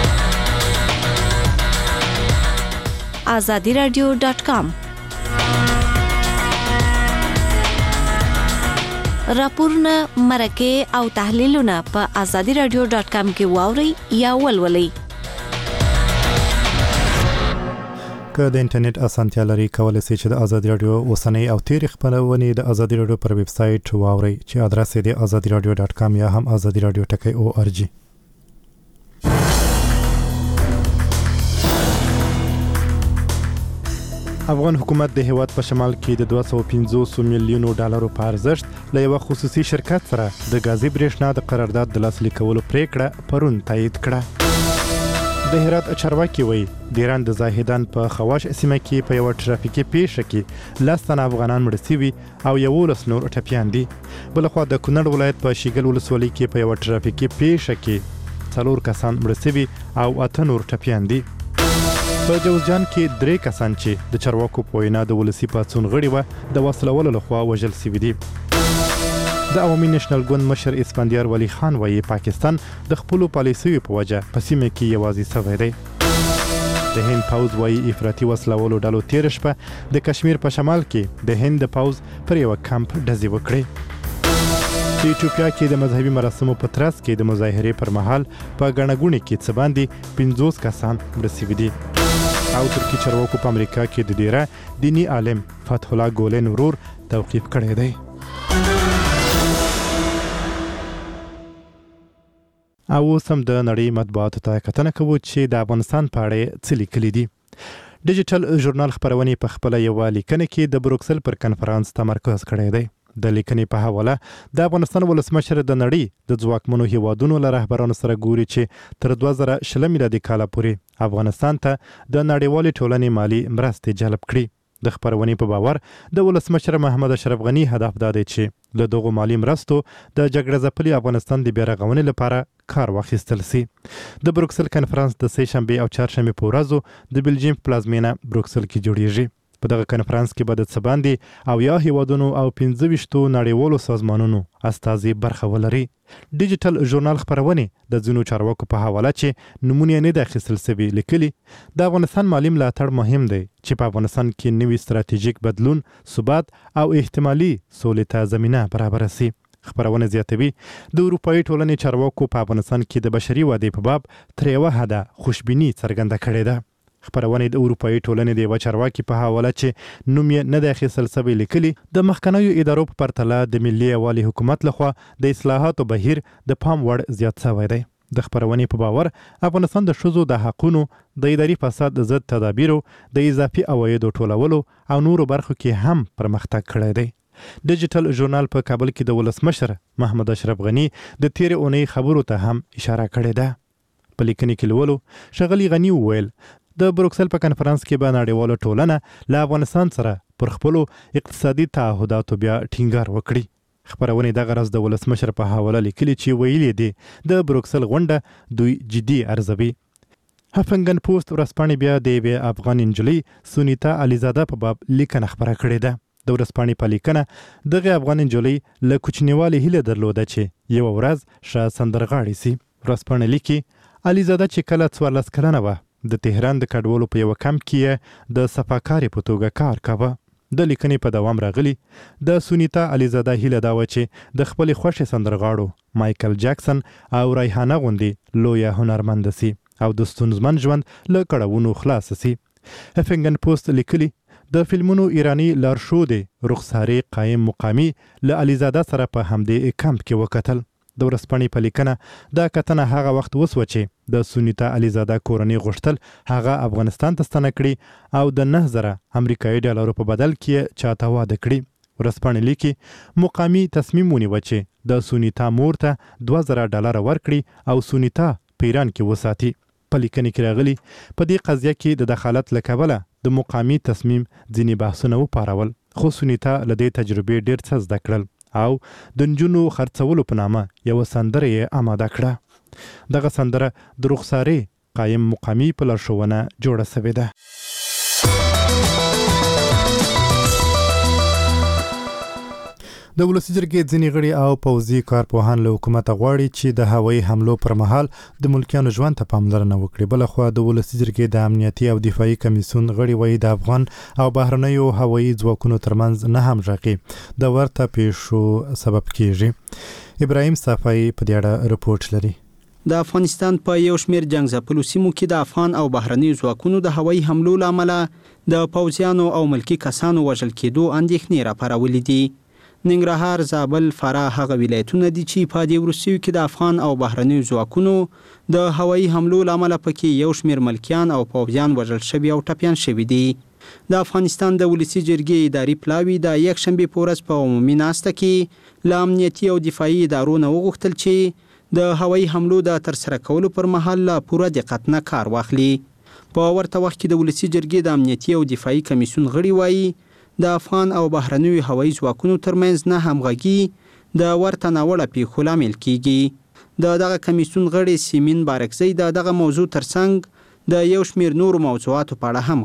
آزادي رادیو ډاټ کام راپورونه، مرکه او تحلیلونه په آزادي رادیو ډاټ کام کې واورئ یا ولولئ. که د انټرنیټ اسانتیا لري کولای شئ چې د آزادي رادیو اوسنۍ او تېرې خپرونې د آزادي رادیو پر ویب سټ واورئ چې ادرس یې د آزادي رادیو ډاټ کام یا هم آزادي رادیو ټکی او ار جی. افغان حکومت د هیواد په شمال کې د دوه سوه پنځوس میلیونو ډالرو په ارزښت له یو خصوصي شرکت سره د غازي برېښنا د قرارداد د لاسلیک کولو پریکړه پرون تایید کړه. د هرات چارواکي وایي د ایران د زاهدان په خواش سیمه کې په یو ټرافیکي پیښه کې لس تنه افغانان مړه شوي او یولس نور ټپیان دي. بلخوا د کونړ ولایت په شیګل ولسوالۍ کې په یو ټرافیکي پیښه کې څلور کسان مړه شوي او اته نور ټپیان دي. په جوزجان کې درې کسان چې د چارواکو په وینا د ولسي پاڅون غړي وه د وسلوالو لخوا وژل شوي دي. د عوامي نېشنل ګوند مشر اسفندیار ولی خان وایي پاکستان د خپلو پالیسیو په وجه په سیمه کې یوازې شوی دی. د هند پوځ وایي افراطي وسلوالو ډلو تېره شپه د کشمیر په شمال کې د هند د پوځ پر یوه کمپ ډزې وکړې. د ایتوپیا کې د مذهبي مراسمو په ترڅ کې د مظاهرې پر مهال په ګڼه ګوڼې کې څه باندې پنځوس کسان مړه شوي دي. او ترکي چارواکو په امریکا کې د ډیره دیني عالم فتح الله ګولن ورور توقیف کړی دی. او اوس هم د نړۍ مطبوعاتو ته کتنه کوو چې د افغانستان په اړه څه لیکلي دي. ډیجیټل ژورنال خپرونې په خپله یوه لیکنه کې د بروکسل پر کنفرانس تمرکز کړی دی. د لیکنې په حواله د افغانستان ولسمشر د نړۍ د ځواکمنو هیوادونو له رهبرانو سره ګوري چې تر دوه زره شلم میلادي کاله پورې افغانستان ته د نړیوالې ټولنې مالي مرستې جلب کړي. د خپرونې په باور د ولسمشر محمد اشرف غني هدف دا دی چې له دغو مالي مرستو د جګړه ځپلي افغانستان د بیا رغونې لپاره کار واخیستل سي. د بروکسل کنفرانس د سه شنبې او چهارشنبې په ورځو د بلجیم پلازمینه بروکسل کې جوړیږي. په دغه کنفرانس کې به د څه باندې او یا هیوادونو او پنځه ویشتو نړیوالو سازمانونو استازي برخه ولري. ډیجیټل ژورنال خپرونې د ځینو چارواکو په حواله چې نمونه نه د اخیستل سوي لیکلي د افغانستان مالي ملاتړ مهم دی چې په افغانستان کې نوي ستراتیژیک بدلون، ثبات او احتمالي سولې ته زمینه برابره سي. خپرونه زیاتوي د اروپایي ټولنې چارواکو په افغانستان کې د بشري ودې په باب تر یوه حده خوشبیني څرګنده کړې ده. خپرونه د اروپایي ټولنې د یوه چارواکي په حواله چې نوم یې نه دی اخیستل سوی لیکلي د مخکنیو ادارو په پرتله د ملي یووالي حکومت لخوا د اصلاحاتو بهیر د پام وړ زیات شوی دی. د خپرونې په باور افغانستان د ښځو د حقونو، د اداري فساد ضد تدابیرو، د اضافي عوایدو ټولولو او نورو برخو کې هم پرمختګ کړی دی. ډیجیټل ژورنال په کابل کې د ولسمشر محمد اشرف غني د تیرې اونۍ خبرو ته هم اشاره کړې ده. په لیکنې کې لولو ښاغلي غني وویل د بروکسل په کنفرانس کې به نړیواله ټولنه له افغانستان سره پر خپلو اقتصادي تعهداتو بیا ټینګار وکړي. خپرونې دغه ورځ د ولسمشر په حواله لیکلي چې ویلي دي د بروکسل غونډه دوی جدي ارزوي. هفنګن پوسټ ورځپاڼې بیا د یوې افغان نجلۍ سونیتا علیزاده په باب لیکنه خپره کړې ده. د ورځپاڼې په لیکنه دغه افغان نجلۍ له کوچنیوالي هیله درلوده چې یوه ورځ ښه سندرغاړې سي. ورځپاڼه لیکي علیزاده چې کله څوارلس کلنه وه د تهران د کډوالو په یوه کمپ کې د صفاکارې په توګه کار کاوه. د لیکنې په دوام راغلی د سونیتا علیزاده هیله دا وه چې د خپلې خوښې سندرغاړو مایکل جکسن او ریحانه غوندې لویه هنرمنده سي او د ستونزمن ژوند له کړاوونو خلاصه سي. هفنګن پوسټ لیکلي د فلمونو ایرانی لارښودې رخسارې قایم مقامي له علیزاده سره په همدې کمپ کې وکتل. د ورځپاڼې په لیکنه دا کتنه هغه وخت وسوه چې د سونیتا علیزاده کورنۍ غوښتل هغه افغانستان ته ستنه کړي او د نه زره امریکایي ډالرو په بدل کې چاته واده کړي. ورځپاڼې لیکي مقامي تصمیم ونیوه چې د سونیتا مور ته دوه زره ډالر ورکړي او سونیتا په ایران کې وساتي. په لیکنې کې راغلي په دې قضیه کې د دخالت له کبله د مقامي تصمیم ځینې بحثونه وپارول، خو سونیتا له دې تجربې ډېر څه زده کړل او د نجونو خرڅولو په نامه یوه سندره یې آماده کړه. دغه سندره د رخسارې قایم مقامي په لارښوونه جوړه سوې ده. د ولسي جرګې ځینې غړي او پوځي کارپوهان له حکومته غواړي چې د هوایي حملو پر مهال د ملکیانو ژوند ته پاملرنه وکړي. بلخوا د ولسي جرګې د امنیتي او دفاعي کمیسیون غړي وایي د افغان او بهرنیو هوایي ځواکونو ترمنځ نه همغږي د ورته پیښو سبب کیږي. ابراهیم صافی په دې اړه رپورټ لري. د افغانستان په یو شمېر جنگ ځپلو سیمو کې د افغان او بهرنیو ځواکونو د هوایي حملو له امله د پوځیانو او ملکي کسانو وژل کېدو اندېښنې راپارولې دي. ننګرهار، زابل، فراه هغه ولایتونه دي چې په دې وروستیو کې د افغان او بهرنیو ځواکونو د هوایي حملو له امله پکې یو شمېر ملکیان او پوځیان وژل شوي او ټپیان شوي دي. د افغانستان د ولسي جرګې اداري پلاوي د یکشنبې په ورځ په عمومي ناسته کې له امنیتي او دفاعي ادارو نه وغوښتل چې د هوایي حملو د ترسره کولو پر مهال له پوره دقت نه کار واخلي. په ورته وخت کې د ولسي جرګې د امنیتي او دفاعي کمیسیون غړي وایي د افغان او بهرنیو هوایي ځواکونو ترمنځ نه همغږي د ورته ناوړه پیښو لامل کیږي. د دغه کمیسیون غړي سیمین بارکزی د دغه موضوع ترڅنګ د یو شمېر نورو موضوعاتو په اړه هم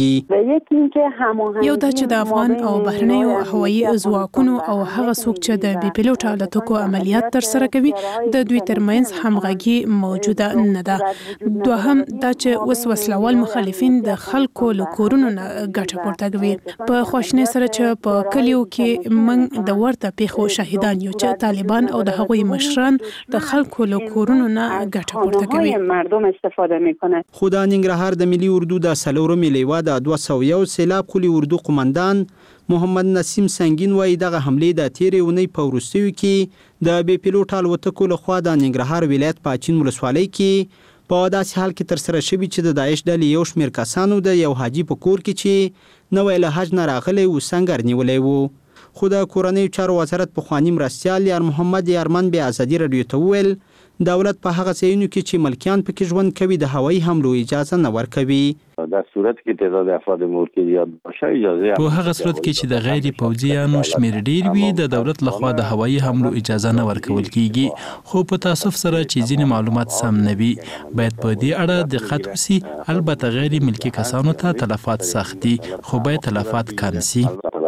غږیږي. یو دا چې د افغان او بهرنیو هوایي ځواکونو او هغه څوک چې د بې پیلوټه الوتکو عملیات ترسره کوي د دوی ترمنځ همغږي موجوده نه ده. دوهم دا چې اوس وسلوال مخالفین د خلکو له کورونو نه ګټه پورته کوي. په خواشینۍ سره چې په کلیو کې موږ د ورته پیښو شاهدان یو چې طالبان او د هغوی مشران د خلکو له کورونو نه ګټه پورته کوي. مردم استفاده میکنه. خو د ننګرهار د ملي اردو د څلورمې لیوه د دوه سوه یو سیلاب کلي اردو قمندان محمد نسیم سنگین وایي دغه حملې د تیرې اونۍ په وروستیو کې د بې پیلوټه الوتکو لخوا د ننګرهار ولایت په اچین ولسوالۍ کې په داسې حال کې ترسره شوي چې د داعش ډلې یو شمېر کسانو د یو حاجي په کور کې چې نوی له حج نه راغلی و سنګر نیولی و. خو د کورنیو چارو وزارت پخواني مرستیال یار محمد یارمن بیا ازادي راډیو ته وویل دولت په هغه ځایونو کې چې ملکیان پکې ژوند کوي د هوایي حملو اجازه نه ورکوي. در صورت کې تعداد افراد مورد زیات باشه اجازه په هغه صورت کې چې د غیر پوځیانو شمیر ډیر وي د دولت لخوا د هوایي حملو اجازه نه ورکول کیږي. خو په تاسف سره چې ځینې معلومات سم نه وي باید په دې اړه دقت وشي. البته غیر ملکي کسانو ته تلفات سخت دي خو باید تلفات کم شي.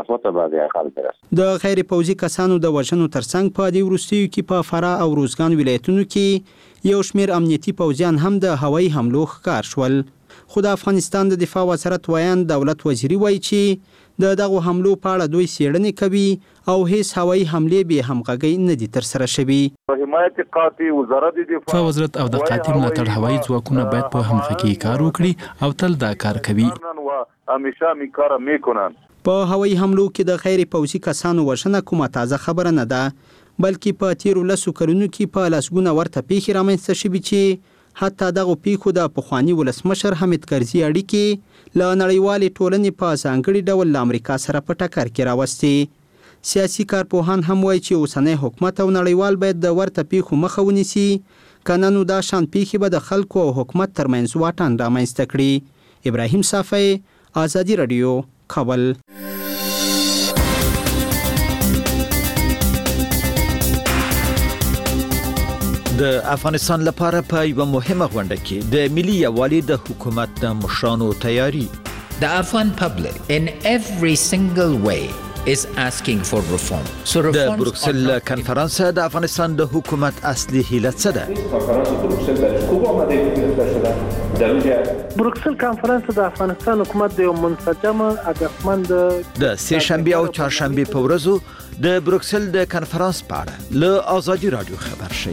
د غیر پوځي کسانو د وژنو ترڅنګ په دې وروستیو کې په فراه او روزګان ولایتونو کې یو شمیر امنیتي پوځیان هم د هوایي حملو ښکار شول. خو د افغانستان د دفاع وزارت وایان دولت وزیري وایي چې د دغو حملو په اړه دوی څېړنې کوي او هیڅ هوایي حملې بې همغږۍ نه دي ترسره شوي. دفاع وزارت او د قاطع ملاتړ هوایي ځواکونه باید په همغږۍ کار وکړي او تل دا کار کوي. په هوایي حملو کې د غیر پوځي کسانو وژنه کومه تازه خبره نه ده بلکې په تیرو لسو کلونو کې په لسګونه ورته پیښې رامنځته شوي چې حتی دغو پیښو د پخواني ولسمشر حامد کرزي اړیکې له نړیوالې ټولنې په ځانګړي ډول له امریکا سره په ټکر کې راوستې. سیاسي کارپوهان هم وایي چې اوسنی حکومت او نړیوال باید د ورته پیښو مخه ونیسي کنه نو دا شان پیښې به د خلکو او حکومت ترمنځ واټن رامنځته کړي. ابراهیم صافی، ازادي راډیو، کابل. د افغانستان لپاره په یو مهمه غونډه کې د ملي یووالي د حکومت د مشرانو تیاری. The Afghan public in every single way is asking for reform. So د بروکسل کنفرانس د افغانستان د حکومت اصلي هیله څه ده؟ بروکسل کنفرانس د افغانستان حکومت د منسجم هدفمند د سه شنبه او چهارشنبه په ورځو د بروکسل د کنفرانس په اړه له ازادي رادیو خبر شي.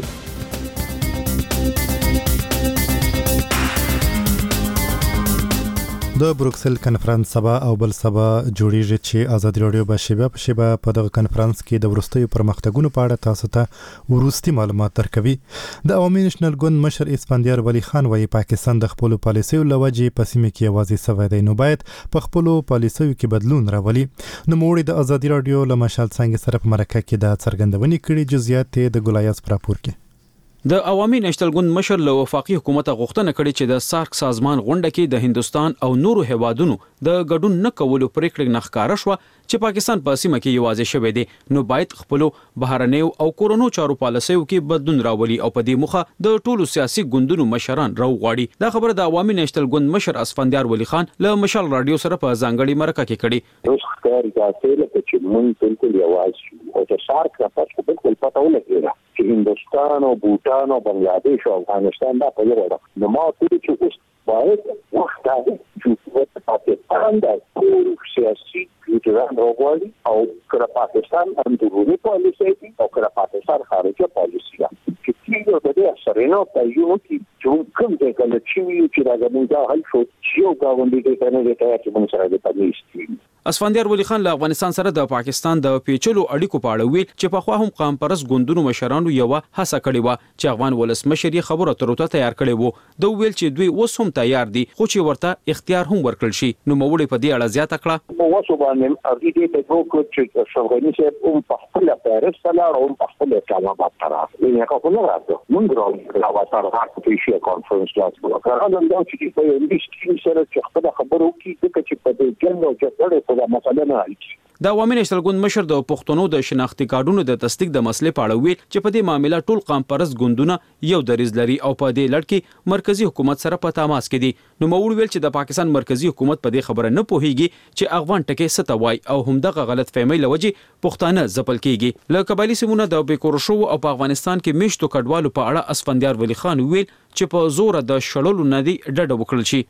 د بروکسل کنفرانس سبا او بل سبا جوړیږي چې آزادي رادیو به شیبه په شیبه په دغه کنفرانس کې د ورستیو پرمختګونو په اړه تاسو ته ورستي معلومات درکوي. د عوامي نېشنل ګوند مشر اسفندیار ولی خان وايي پاکستان د خپل پالیسیو لوجې په سیمه کې یوازې سوي دی، نو باید په خپل پالیسیو کې بدلون راولي. نو موږ د آزادي رادیو له مشال څنګه سره په مرکه کې د څرګندونې کړي جزئیات د ګلایاس پراپور کې. د عوامي نېشنل ګوند مشر له وفاقي حکومت غوښتنه کړې چې د سارک سازمان غونډه کې د هندستان او نورو هیوادونو د ګډون نه کولو پریکړه نخکاره شو چې پاکستان په سیمه کې یوازې شوی دی، نو باید خپل بهرنیو او کورونو چارو پالیسیو کې بدلون راولي او په دې مخه د ټولو سیاسي ګوندونو مشران راوغواړي. دا خبره د عوامي نېشنل ګوند مشر اسفندیار ولی خان له مشال رادیو سره په ځانګړي مرکه کې کړي. اوس ښکاري چې موږ بالکل یوازې شو او د سارک لپاره بالکل پته ولګېده چې هندستان او بوتان او بنگلاديش او افغانستان دا په یوه ډول نو ما ته چې اوس باید وخت دی چې پاکستان د ټول سیاسي ګډون راوړي او کله پاکستان اندرونی پالیسي او کله پاکستان خارجي پالیسي چې کیږي د دې سرینو په یو کې چې کوم ځای کله چې چې راغلی دا حل شو چې یو گاونډي دې کنه دې ته چې موږ سره د پالیسي. اسفندیار ولی خان له افغانستان سره د پاکستان د پیچلو اړیکو په اړه ویل چې په خوا هم قام پرس ګوندونو مشرانو یو هڅه کړې و چې افغان ولسمشر یې خبرو اترو تیار کړي وو. د ویل چې دوی اوس هم تیار دي خو چې ورته اختیار هم ورکړل شي. نو موړي په دې اړه زیاته کړه نو واسو باندې ارګي دې ته وکړ چې شوغني چې هم په خپل پیرس سره او په خپل اسلام آباد طرف یې کا کومه راځو موږ راو لا واتار راځو چې شي کانفرنس لاس وکړه. هغه دا چې په یوه لیست سره چې خپل خبرو کې د چې په دې جنګ او جګړې په مسله نه حل شي. د عوامي نېشنل ګوند مشر د پښتنو د شناختی کارډونو د تصدیق د مسلې په اړه ویل چې په دې معاملې ټول قام پرست ګوندونه یو دریز لري او په دې لړ کې مرکزی حکومت سره په تماس کې دي. نو موږ ویل چې د پاکستان مرکزی حکومت په دې خبره نه پوهیږي چې افغان ټکی څه وای او همدغه غلط فهمي لوجې پښتانه ځپل کیږي. له قبایلی سیمونو د بیکور شو او په افغانستان کې میشتو کډوالو په اړه اسفندیار ولی خان ویل چې په زور د شړلو نه دی ډډه وکړل شي.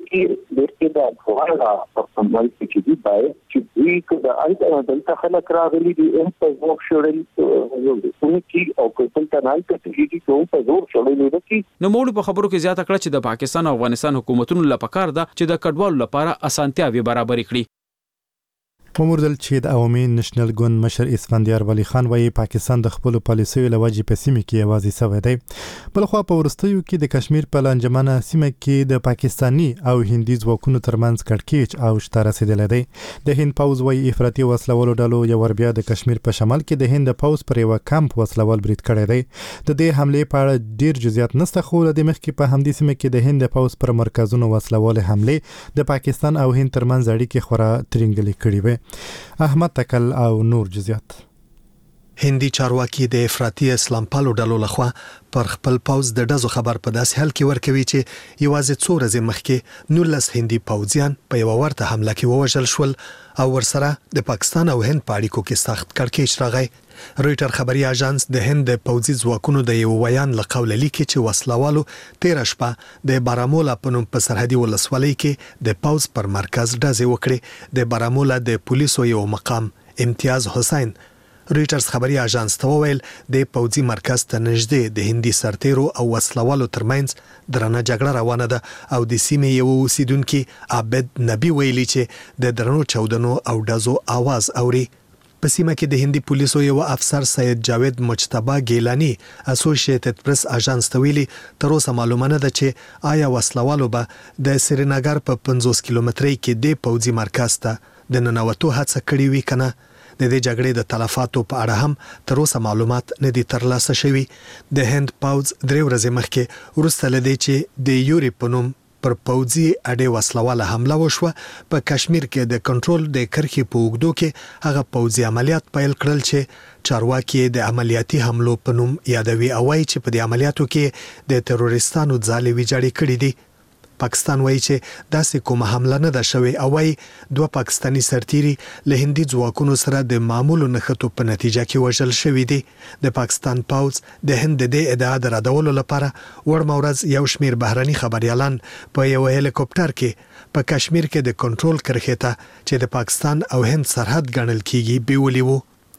دا فواره په کومل کې دي باید چې دوی کله آیته دلته خلک راغلي دي هم په زور شړل کوي او کوم ته نه کوي چې په زور شړل دي. نو موږ په خبرو کې زیاته کړه چې د پاکستان او افغانستان حکومتونو لپاره کار ده چې د کډوالو لپاره اسانتیاوي برابر کړي. وموردل چې د عوامي نېشنل ګوند مشر اسفندیار ولی خان وايي پاکستان د خپل پالیسیو لوجې په سیمه کې یوازې سوي دی. بلخوا په ورستیو کې د کشمیر په لانجمنه سیمه کې د پاکستانی او هندي ځواکونو ترمنځ کړکېچ او شته رسیدلی دی. د هند پوز وايي افراطي وسلوالو ډلو یو ور بیا د کشمیر په شمال کې د هند پوز پر یو کمپ وسلوال برید کړی دی. د دې حمله په اړه ډیر جزئیات نشته خو د مخکې په همدې سیمه کې د هند پوز پر مرکزونو وسلوال حمله د پاکستان او هند ترمنځ اړیکې خورا ترنګلې کړې وي. احمد تکل او نور جزئیات. هندي چارواکي د افراطي اسلام پالو ډلو لخوا پر خپل پوز د ډزو خبر په داسې حال کې ورکوي چې یوازې څو ورځې مخکې نولس هندي پوځیان په یو ورته حمله کې ووژل شول او ورسره د پاکستان او هند په اړیکو کې سخت کړکېچ راغی. رويټر خبري اژانس د هند د پوځي ځواکونو د یو ویان لقول لیکي چې وسلوالو تیر شپه د بارامولا په نوم په سرحدي ولسوالۍ کې د پوز پر مرکز ډزې وکړې. د بارامولا د پولیسو یو مقام امتیاز حسین رويټرز خبري اژانس ته وویل د پوځي مرکز ته نږدې د هندي سرتیرو او وسلوالو ترمنځ درنه جګړه روانه ده او د سیمې یو اوسیدونکو عبد نبی ویلي چې د درنو چودنو او ډزو आवाज اوري. په سیمه کې د هندي پولیسو یو افسر سید جاوید مجتبی ګیلانی اسوسییټډ پریس اژانس ته ویلي تر اوسه معلومه نه ده چې آیا وسلوالو به د سرینګر په پنځوس کیلومترۍ کې د پوځي مرکز ته د ننوتو هڅه کړې وي کنه. د دې جګړې د تلفاتو په اړه هم تر اوسه معلومات نه دي ترلاسه شوي. د هند پوځ درې ورځې مخکې وروسته لدی چې د یوري په نوم پر پوځي اډې وسلواله حمله وشوه په کشمیر کې د کنټرول د کرخي په وګدو کې هغه پوځي عملیات پیل کړل چې چارواکي د عملیاتي حملو په نوم یادوي او وايي چې په دې عملیاتو کې د تروریستانو ځالې ویجاړې کړې دي. پاکستان وایي چې داسې کومه حمله نه ده شوې او وايي دوه پاکستانی سرتیري له هندي ځواکونو سره د معمولو نښتو په نتیجه کې وژل شوي دي. د پاکستان پوځ د هند د ادعا د ردولو لپاره وړمه ورځ یو شمیر بهرني خبريالان په یو هلیکوپټر کې په کشمیر کې د کنټرول کرښې ته چې د پاکستان او هند سرحد ګڼل کیږي بیولي وو.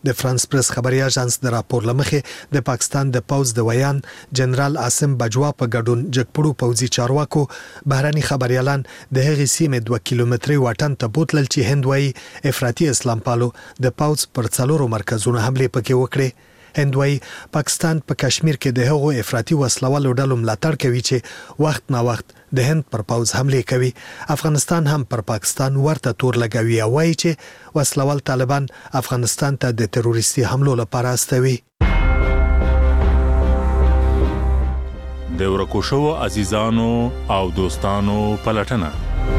د فرانس پریس خبري اژانس د راپور لمخې د پاکستان د پوز د ویان جنرال عاصم بجوا په ګډون جګپړو پوزي چارواکو بهراني خبريالان د هغې سیمې دوه کیلومتري واټن ته بوتلل چې هند وايي افراطي اسلام پالو د پوز پر څلورو مرکزونو حمله پکې وکړي. هند وايي پاکستان په کشمیر کې د هغو افراطي وسلوالو ډلو ملاتړ کوي چې وخت نا وخت د هند پر پوز حمله کوي. افغانستان هم پر پاکستان ورته تور لګوي او وايي چې وسلوال طالبان افغانستان ته د تروریستي حملو لپاره استوي. د ورکو شو عزیزانو او دوستانو پلټنه.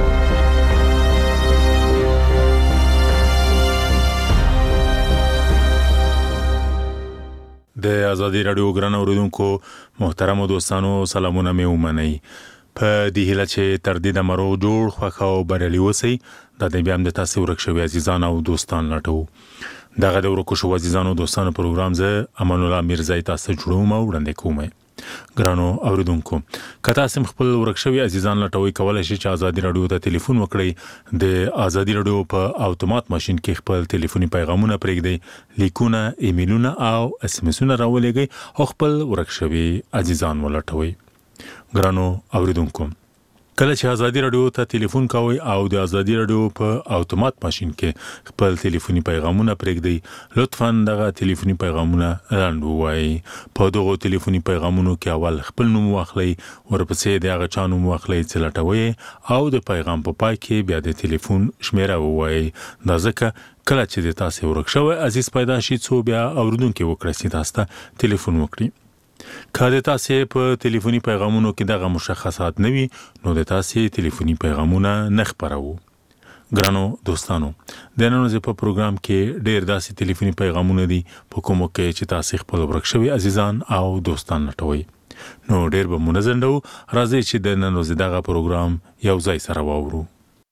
د ازادي رادیو ګران اوریدونکو محترم دوستانو سلامونه مې ومنئ. په دې هیله چې تر دې د مرو جوړ خوښ او بریالي اوسئ. دا د بیا هم د تاسو ورک شوي عزیزان او دوستان لټو. دغه د ورکو شو عزیزانو دوستانو پروګرام زه امان الله میرزای تاسو جوړوم او وړاندې کوم. ګرانو اوریدونکو که تاسو خپل ورک شوي عزیزان لټوي کولای شئ چې ازادي رادیو ته ټلیفون وکړئ. د ازادي رادیو په اتومات ماشين کې خپل ټلیفوني پیغامونه پرېږدئ، لیکونه، ایمیلونه او اس ام اسونه راولېږئ او خپل ورک شوي عزیزان ولټوي. ګرانو اوریدونکو کله چې ازادي رادیو ته ټلیفون کوئ او د ازادي رادیو په اتومات ماشين کې خپل ټلیفوني پیغامونه پرېږدئ، لطفاً دغه ټلیفوني پیغامونه لاند ووایئ. په دغو ټلیفوني پیغامونو کې اول خپل نوم واخلئ، ورپسې د هغه چا نوم واخلئ چې لټوئ او د پیغام په پای کې بیا د ټلیفون شمیره ووایئ. دا ځکه کله چې د تاسو ورک شوی عزیز پیدا شي څو بیا اوریدونکي وکړي چې تاسو ته ټلیفون وکړي. که د تاسو په ټلیفوني پیغامونو کې دغه مشخصات نه وي نو د تاسو ټلیفوني پیغامونه نه خبرو. ګرانو دوستانو د نن ورځې په پروګرام کې ډېر داسې ټلیفوني پیغامونه دي په کومو کې چې تاسو خپل ورک شوي عزیزان او دوستان لټوي. نو ډېر به منځندو راځي چې د نن ورځې دغه پروګرام یو ځای سره واورو.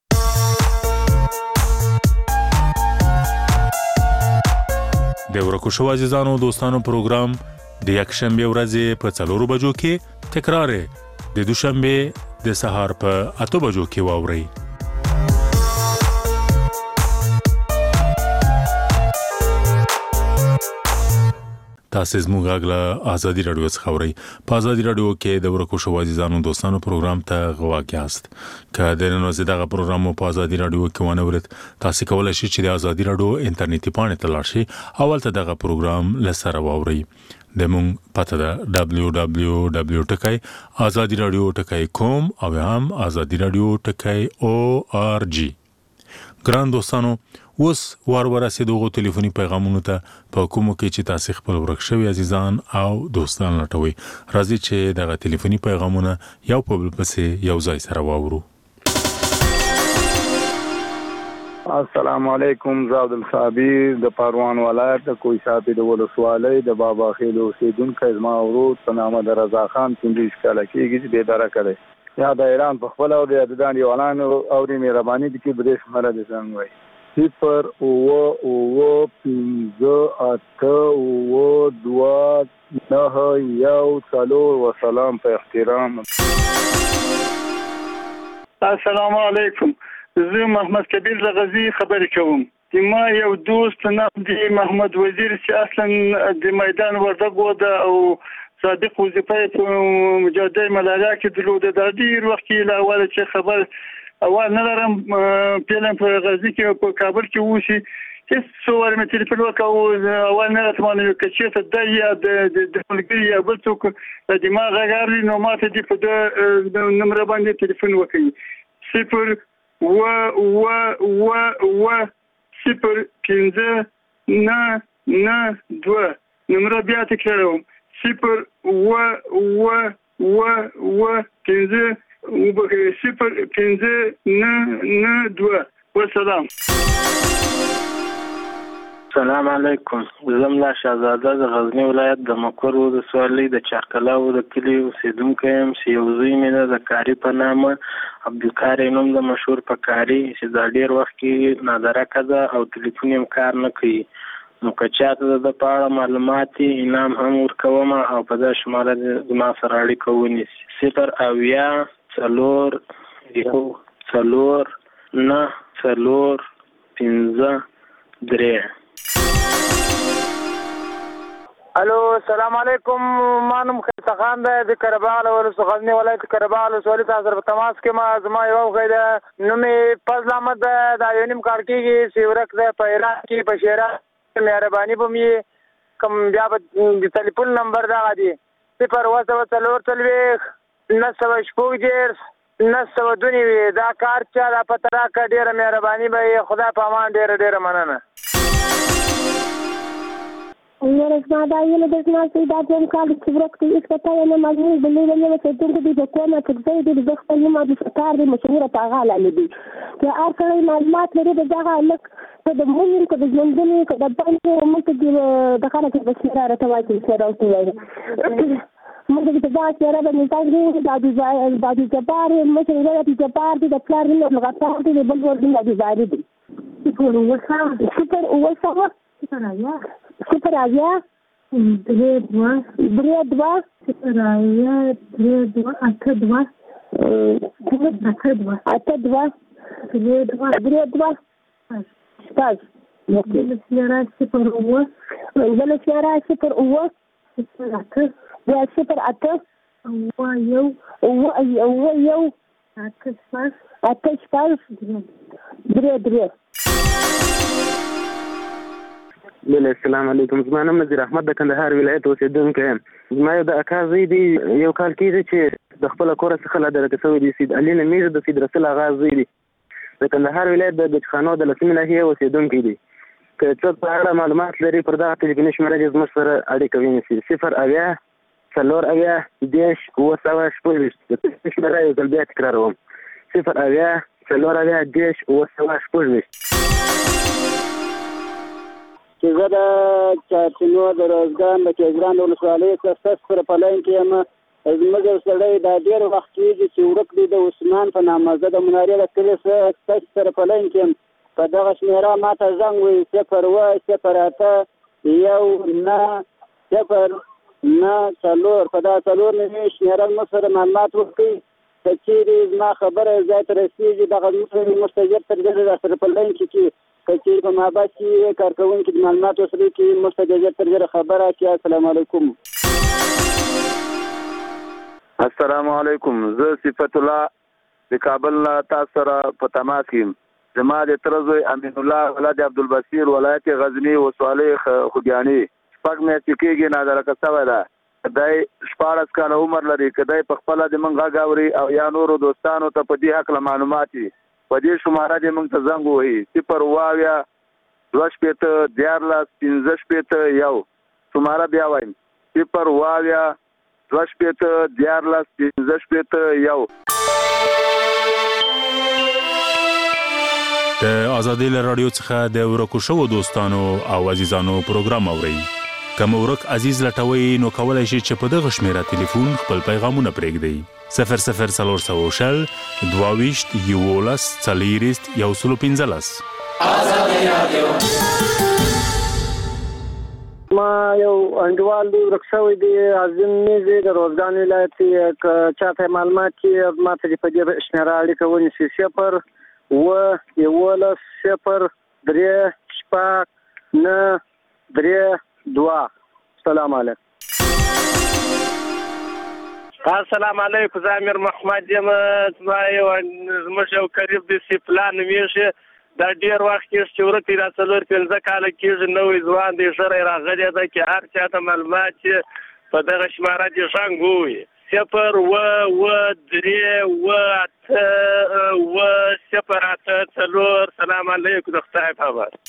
د ورکو شوي عزیزانو دوستانو پروګرام د یک شنبه ورځې په څلورو بجو کې تکرار د دوشنبه د سهار په اته بجو کې واوري. تاسو زموږ غږ ازادي رادیو څخه اورئ. په ازادي رادیو کې د ورکو شو عزیزانو دوستانو پروګرام ته غواړئ یاست. که د نن ورځې دغه پروګرام په ازادي رادیو کې ونه ورت تاسو کولای شئ چې د ازادي رادیو انټرنیټي پاڼې ته لاړ شئ او ولته دغه پروګرام لسره واورئ. د مونږ پته ده دبلیو دبلیو دبلیو ټکای ازادي رادیو ټکای کوم او هم ازادي رادیو ټکای او ار جی. ګران دوستانو اوس وار ورسېدو ټلیفوني پیغامونو ته په کومو کې چې تاسو خپل ورک شوي عزیزان او دوستان لټوي. راځي چې دغه ټلیفوني پیغامونه یو په بل پسې یو ځای سره واورو. السلام علیکم. زه عبدالصابر د پروان ولایت د کوی صاحب د ولسوالۍ د بابا خیل اوسیدونکی زما ورور په نامه د رضا خان پنځه کاله کېږي چې بیداره کړی یا د ایران په خپل او د عددان یو اعلان او د مهرباني د کې بده شماره د څنګه وای صفر او او پنځه اته او دوه نه یو څلور وسلام په احترام. السلام علیکم. زه محمد کبیر زغزی خبرې کوم. د ما یو دوست نام دی محمد وزیر چې اصلا د میدان وردګ و ده او صادق وظیفه په مجاهده ملالیا کې درلوده. د ډېر وخت له اوله چې خبر اول نه لرم پیلم په غزني کې په کابل کې وشي چې څو ور مې تلیفون وکاو اول نه راتمانه چې ته د یا د ملګری یا بل څوک د دماغ غاړي نو ماته دی په نمبر باندې تلیفون وکړي. صفر و و و و صفر پنځه نه نه دوه نمبر بیا تکراروم. صفر و و و و پنځه صفر پنځه نه نه دوه. والسلام. السلام علیکم. زملا شهزاده د غزنی ولایت د مقر ولسوالۍ د چارکلاو د کلی اوسیدونکی یم چې یو زوی مې د کاري په نامه عبدالکاري نوم د مشهور په کاري چې دا ډېر وخت کې نادرکه ده او ټلیفون یې کار نه کوي. نو که چاته د په اړه معلومات انعام هم ورکوم او په دا شماره زما سره اړیکه ونیسي. صفر اویا څلور یو څلور نه څلور پنځه درې. الو السلام علیکم. مانم خیرته خان ده د کرباغ ولس غزنی ولایت کرباغ ولسوالۍ ته حاضر په تماس کې ما زما یو غیده نوم یې فضل احمد ده. دا یو نیم کال کېږي چې ورک ده په ایران کې په شیراز مهرباني به مې کوم بیا به د تلیفون نمبر دغه دی صفر اوه سوه څلور څلوېښت نهه سوه شپږ دېرش نهه سوه دوه نوي. دا کار چا دا پته راکړه ډېره مهرباني به یې. خدای په امان. ډېره ډېره مننه. ورسما دا یله د اسما سي دا ټول کال چې ورکته یې کته یې مګنی بلې بلې چې څنګه دې په کومه کې دې د خپل نوم د ستار دې مشهور په غاله لدی چې هر کله معلومات لري د هغه لک په د مونږ کو د ژوندونی کو د باندې موږ کې د خلک په سره راټوي چې راوځي موږ د دا سره د مثال دی د د د جبار مشهور د جبار د پلان له غفار دې بل ور دي د زاري دي ټول وسه سپر وسه سپر صفر اویا درې دوه درې دوه صفر اویا درې دوه اته دوه اته دوه اته دوه درې دوه درې دوه شپږ. بلسیارا صفر اوه بلسیارا صفر اوه صفر اته بیا صفر اته اوه یو اوه اوه یو اته شپږ اته شپږ درې درې. بله السلام علیکم. زما نوم نذیر احمد د کندهار ولایت اوسېدونکی یم. زما یو د اکا زوی دی یو کال کېږي چې د خپله کوره څخه لا درکه شوی دی. سید علي نومیږي د سید رسول اغا زوی دی. د کندهار ولایت د بچخانو د لسمې ناحیې اوسېدونکی دی. که څوک په اړه معلومات لري پر دغه تلیفوني شمېره دې زموږ سره اړیکه ونیسي. صفر اویا څلور اویا دېرش اوه سوه شپږویشت. د تلیفون شمېره یو ځل بیا تکراروم. صفر اویا څلور اویا دېرش اوه سوه شپږویشت. چې زه د چارچینو د روزګان د کېګران د ولسوالۍ څخه ستاسو سره په لاین کې یم. زموږ یو سړی دا ډېر وخت کېږي چې ورک دی د عثمان په نامه. زه د منارې د کلي څخه ستاسو سره په لاین کې یم. په دغه شمېره ما ته زنګ وایي صفر اوه صفر اته یو نهه صفر نهه څلور. په دغه څلور نوي شمېره موږ سره معلومات ورکوي. که چېرې زما خبره ځای ته رسېږي دغه موږ ته ژر تر ژره راسره په لاین کې کړي. که چېرې په محبت کې کارکوونکي د معلومات وسلې کې موږ ته ژر تر ژره خبره کړي. السلام علیکم. السلام علیکم. زه صفت الله د کابل نه تاسو سره په تماس کې یم. زما د تره زوی امین الله ولد عبدالبصیر ولایت غزنی ولسوالۍ خوږیاڼي شپږ میاشتې کېږي نادرکه شوی ده. دی شپاړس کاله عمر لري. که دی په خپله د موږ غږ اوري او یا نورو دوستانو ته په دې هکله معلومات وي په دې شماره دې موږ ته زنګ ووهي. صفر اوه اویا دوه شپېته دیارلس پنځه شپېته یو. شماره بیا وایم صفر اوه اویا دوه شپېته دیارلس پنځه شپېته یو. د ازادۍ له راډیو څخه د ورکو شوو دوستانو او عزیزانو پروګرام اورئ. که مو ورک عزیز لټوئ نو کولی شئ چې په دغه شمېره تلیفون خپل پیغامونه پرېږدئ. صفر صفر څلور سوه شل دوه ویشت یولس څلېرویشت یو سل او پنځلس. ازادۍ راډیو. ما یو انډیوال دی ورک شوی دی عظیم میزې د روزګان ولایت کې. که چاته معلومات کې ما ته په دې شمېره اړیکه ونیسي. صفر اوه یولس صفر درې شپږ نهه درې دوه. سلام علیکم. السلام علیکم. زه امیر محمد یم. زما یو زموږ یو قریب دی سیپلا نومیږي. دا ډېر وخت کېږي چې ورک دی. دا څلور پنځه کاله کېږي. نوی ځوان دی ژر یې راغلی ده چې هر چا ته معلومات چې په دغه شماره دې زنګ ووهي. صفر اوه اوه درې اوه اته اوه صفر اته څلور. سلام علیکم. د خدای په امان.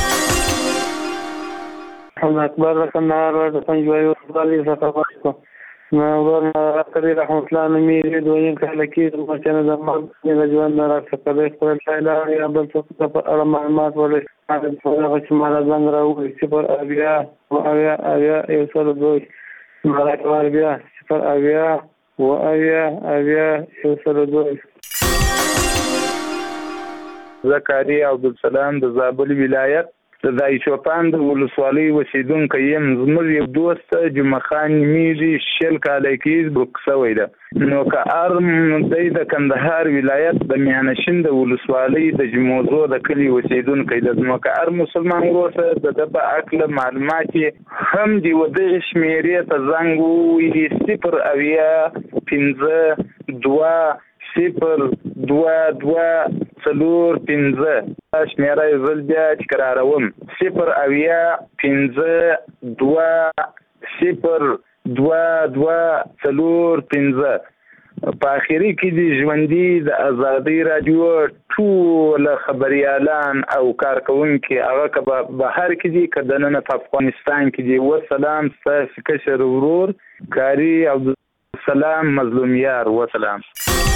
محمد اکبر د کندهار ولایت پنجوایي ولسوالۍ څخه پاتې کوم. ما ورنه راکړی رحمت الله نومیږي. دویم کال کېږي چې نه زما د ژوند نه راڅخه دی خپل شایله یا بل څوک ته په اړه معلومات ولري. هغه چې ما له زنګ راووایي صفر اویا اویا اویا یو سل او دوه. مالا کوار بیا صفر اویا اویا اویا یو سل او دوه. زه قاري عبدالسلام د زابل ولایت د دایچوپان د ولسوالۍ اوسیدونکی یم. زموږ یو دوست جمعه خان نومیږي، شل کاله کې بروک شوی ده. نو که ارم دی د کندهار ولایت د میانشین د ولسوالۍ د جموزو د کلي اوسیدونکی ده. نو که ار مسلمان ورور سره د ده په هکله معلومات هم د ودغې شمېرې ته زنګ ووهي صفر اویا پنځه دوه صفر دوه دوه څلور پنځه شمېره یې زل بیا تکراروم صفر اویا پنځه دوه صفر دوه دوه څلور پنځه. په اخري کې د ژوندي د ازادۍ راډیو ټول خبريالان او کارکونکي هغه که بهر کې دي که دننه په افغانستان کې دي. وسلام ستاسو کشر ورور کاري عبدالسلام مظلومیار. وسلام.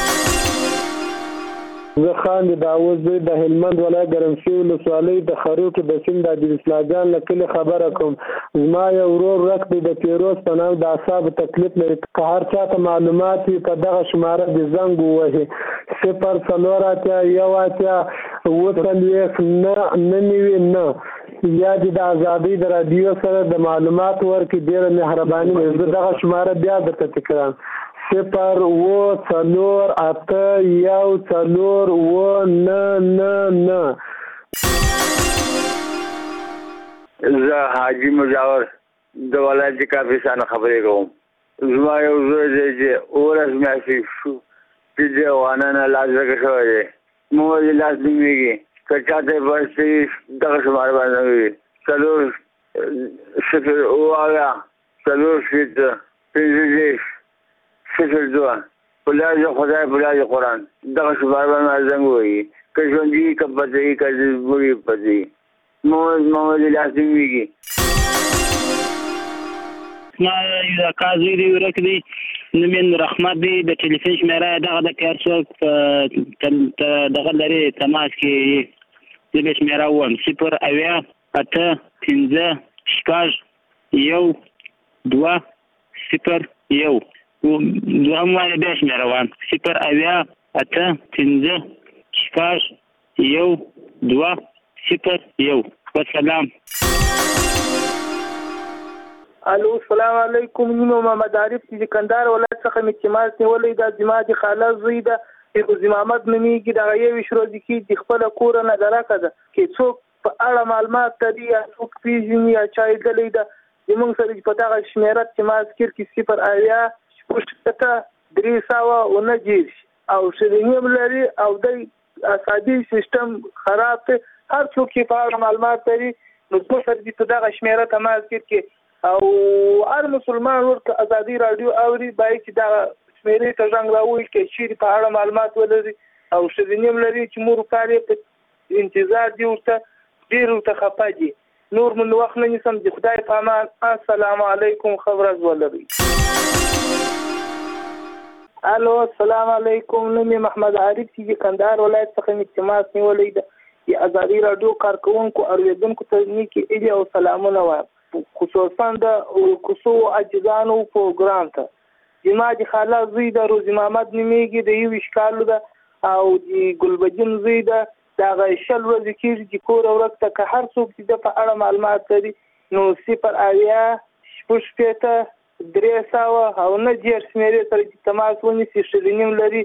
زه خان د داوود زوی د هلمند ولایت ګرمسیر ولسوالۍ د خروټو د سیند د عبدالاسلام جان له کلي خبره کوم. زما یو ورور رک دی د پیروز په نام د اعصابو تکلیف لري. که هر چاته معلومات وي په دغه شماره د زنګ ووهي صفر څلور اتیا یو اتیا اووه څلوېښت نه نه نوي نه یا د ازادۍ د راډیو سره د معلومات ورکړي. ډېره مهرباني ده. زه دغه شماره بیا درته تکراروم صفر اووه څلور اته یو څلور اووه نه نه نه. زه حاجي مجاور د ولایت د کاپیسان خبرې کوم. زما یو زوی دی چې اولس میاشتې شو چې د وانه لاس ورکړی شوی دی. موږ یې لاس نومېږي. که چاته یې بس دغه شماره باندې وي څلور صفر اووه اویا څلور شپېته پنځه دېرش صفر دوه په لاس د خدای په لاس د قرآن دغه شماره باندې زنګ ووهي. که ژوندي که پته وي که وړي پته وي موږ موږ یې لاس نومېږي. ما یو د کار زوی دی ورک دی نوم یې نور احمد دی. د ټلیفون شمېره یې دغه ده که هر څوک دغه لري تماس کې زه به شمېره ووایم صفر اویا اته پنځه شپږ یو دوه صفر یو. دوهم وایه بیا شمېره وایم صفر اویا اته پنځه شپږ یو دوه صفر یو. وسلام. الو السلام علیکم. نوم محمد عارف چې کندهار ولایت څخه مې تماس نیولی دا زما د خاله زوی ده فیروز محمد نومیږي. دغه یویشت ورځې کې د خپله کوره نه درکه ده چې څوک په اړه معلومات لري یا څوک پېژني یا چا لیدلی ده زموږ سره چې په دغه شمېره تماس کړي صفر اویا شپږ شپېته درې سوه ونه دېرش او شرینیم لري او د اعصابي سیستم خراب دی. هر څوک چې په اړه معلومات لري نو زموږ سره چې په دغه شمېره تماس کړي او هر مسلمان ورته ازادي راډیو اوري باید چې دا شمېرې ته زنګ راووهي که چیرې په اړه معلومات ولري او شرینیم لري چې مور کار یې په انتظار دي ورته ډېر ورته خفه دي. نور مو وخت نه نیسم د خدای په امان. السلام علیکم. ښه ورځ ولرئ. الو السلام علیکم. نوم یې محمد عارف چې کندهار ولایت څخه مې تماس نیولی ده. د ازادي راډیو کارکوونکو اورېدونکو ته نیکې هیلې او سلامونه وایم خصوصا د کوڅو عاجزانو پروګرام ته. زما د خاله زوی د روزي محمد نومیږي د یویشت کالو ده او د ګلبدین زوی ده دغه شل ورځې کېږي چې کور ورک ته که هر څوک چې د په اړه معلومات لري نو صفر اویا شپږ شپېته درې سوه او نه دېرش شمېرې سره چې تماس ونیسي شرینیم لري.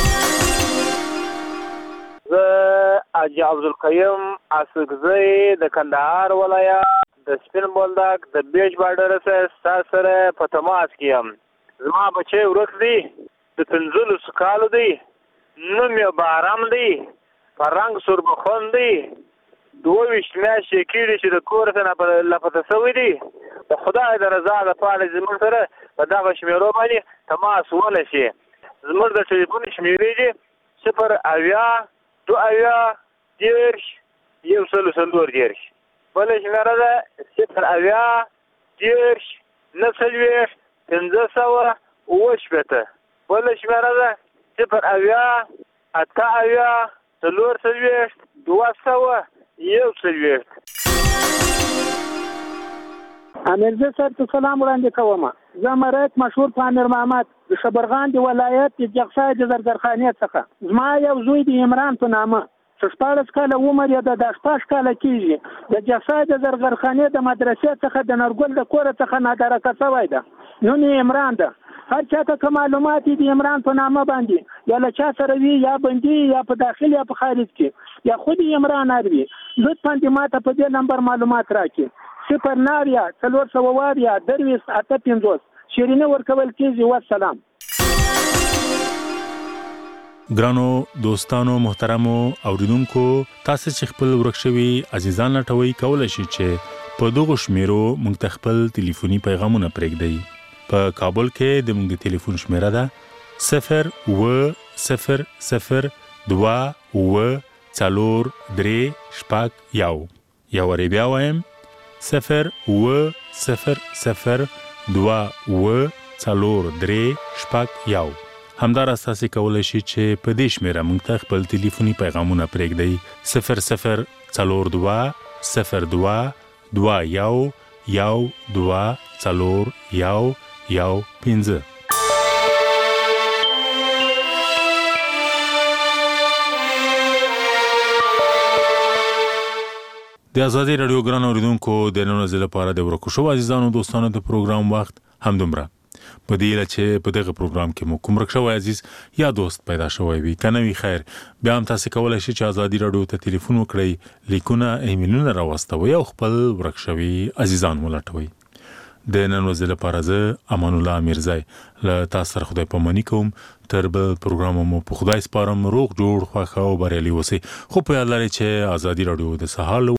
زه حاجي عبدالقیوم اسکزی د کندهار ولایت د سپین بولدک د بیج بارډر سره ستاسو سره په تماس کې یم. زما بچی ورک دی د پنځلسو کالو دی. نوم یې بارام دی. په رنګ سوربخون دی. دوه ویشت میاشتې کېږي چې د کور څخه لاپته شوی دی. د خدای د رضا لپاره زموږ سره په دغه شمېرو باندې تماس ونیسي. زموږ د ټلیفون شمېرې دي صفر اویا دوه اویا دېرش یو سل څلور دېرش. بله شمېره ده صفر اویا دېرش نهه څلوېښت پنځه سوه اووه شپېته. بله شمېره ده صفر اویا اته اویا څلور څلوېښت دوه سوه یو څلوېښت. امیرزه صاحب ته سلام وړاندې کوم. زه مرایت مشهور په امیر محمد د شبرغان د ولایت د جغسای د زرګرخانې څخه. زما یو زوی د عمران په نامه شپاړس کاله عمر یې د شپږ کاله کېږي د جسای د زرغرخانې د مدرسې څخه د نرګل د کور څخه نادرکه شوی ده. نوم یې عمران ده. هر چاته که معلومات دي عمران په نامه باندې یا له چا سره وي یا بندي یا په داخل یا په خارج کې یا خود عمران اروي لطفا دې ماته په دې نمبر معلومات راکړي صفر ناریا څلور سوه واریا درویس اته پنځوس شیرینه ورکول کېږي. والسلام. ګرانو دوستانو محترمو اوریدونکو تاسو چې خپل ورکشوي عزیزان لټوي کولای شئ چې په دغه شمیرو موږ ته خپل ټلیفوني پیغامونه پرېږدئ. په کابل کې د موږ د ټلیفون شمیره ده صفر و صفر صفر دوا و څلور درې شپږ یو. یو وری بیا وایم صفر و صفر صفر دوا و څلور درې شپږ یو. همدارس تاسو کولای شئ چې په دې شمیره موږ ته خپل ټلیفوني پیغامونه پرېږدئ صفر صفر څلور دوا صفر دوا دوا یو یو دوا څلور یو یو پنځه. د ازادي رادیو ګران اوریدونکو د نن ورځې لپاره د ورکو شو عزیزانو دوستانو د پروګرام وخت همدومره. په دې لچ په دغه پروګرام کې مو کوم رکشو عزیز یا دوست پیدا شوی وي کنه وی خیر بیا هم تاسو کولای شئ چې ازادي رادیو ته ټلیفون وکړئ لیکونه ایمیلونه راوستوي او خپل ورکشوي عزیزان مولټوي. د نن ورځې لپاره زه امان الله میرزای له تاسو سره خدای پاماني کوم. تر بل پروګرام مو په خدای سپارم. روغ جوړ خوښ او بریالي اوسئ. خو په یاد لرئ چې ازادي رادیو د سهار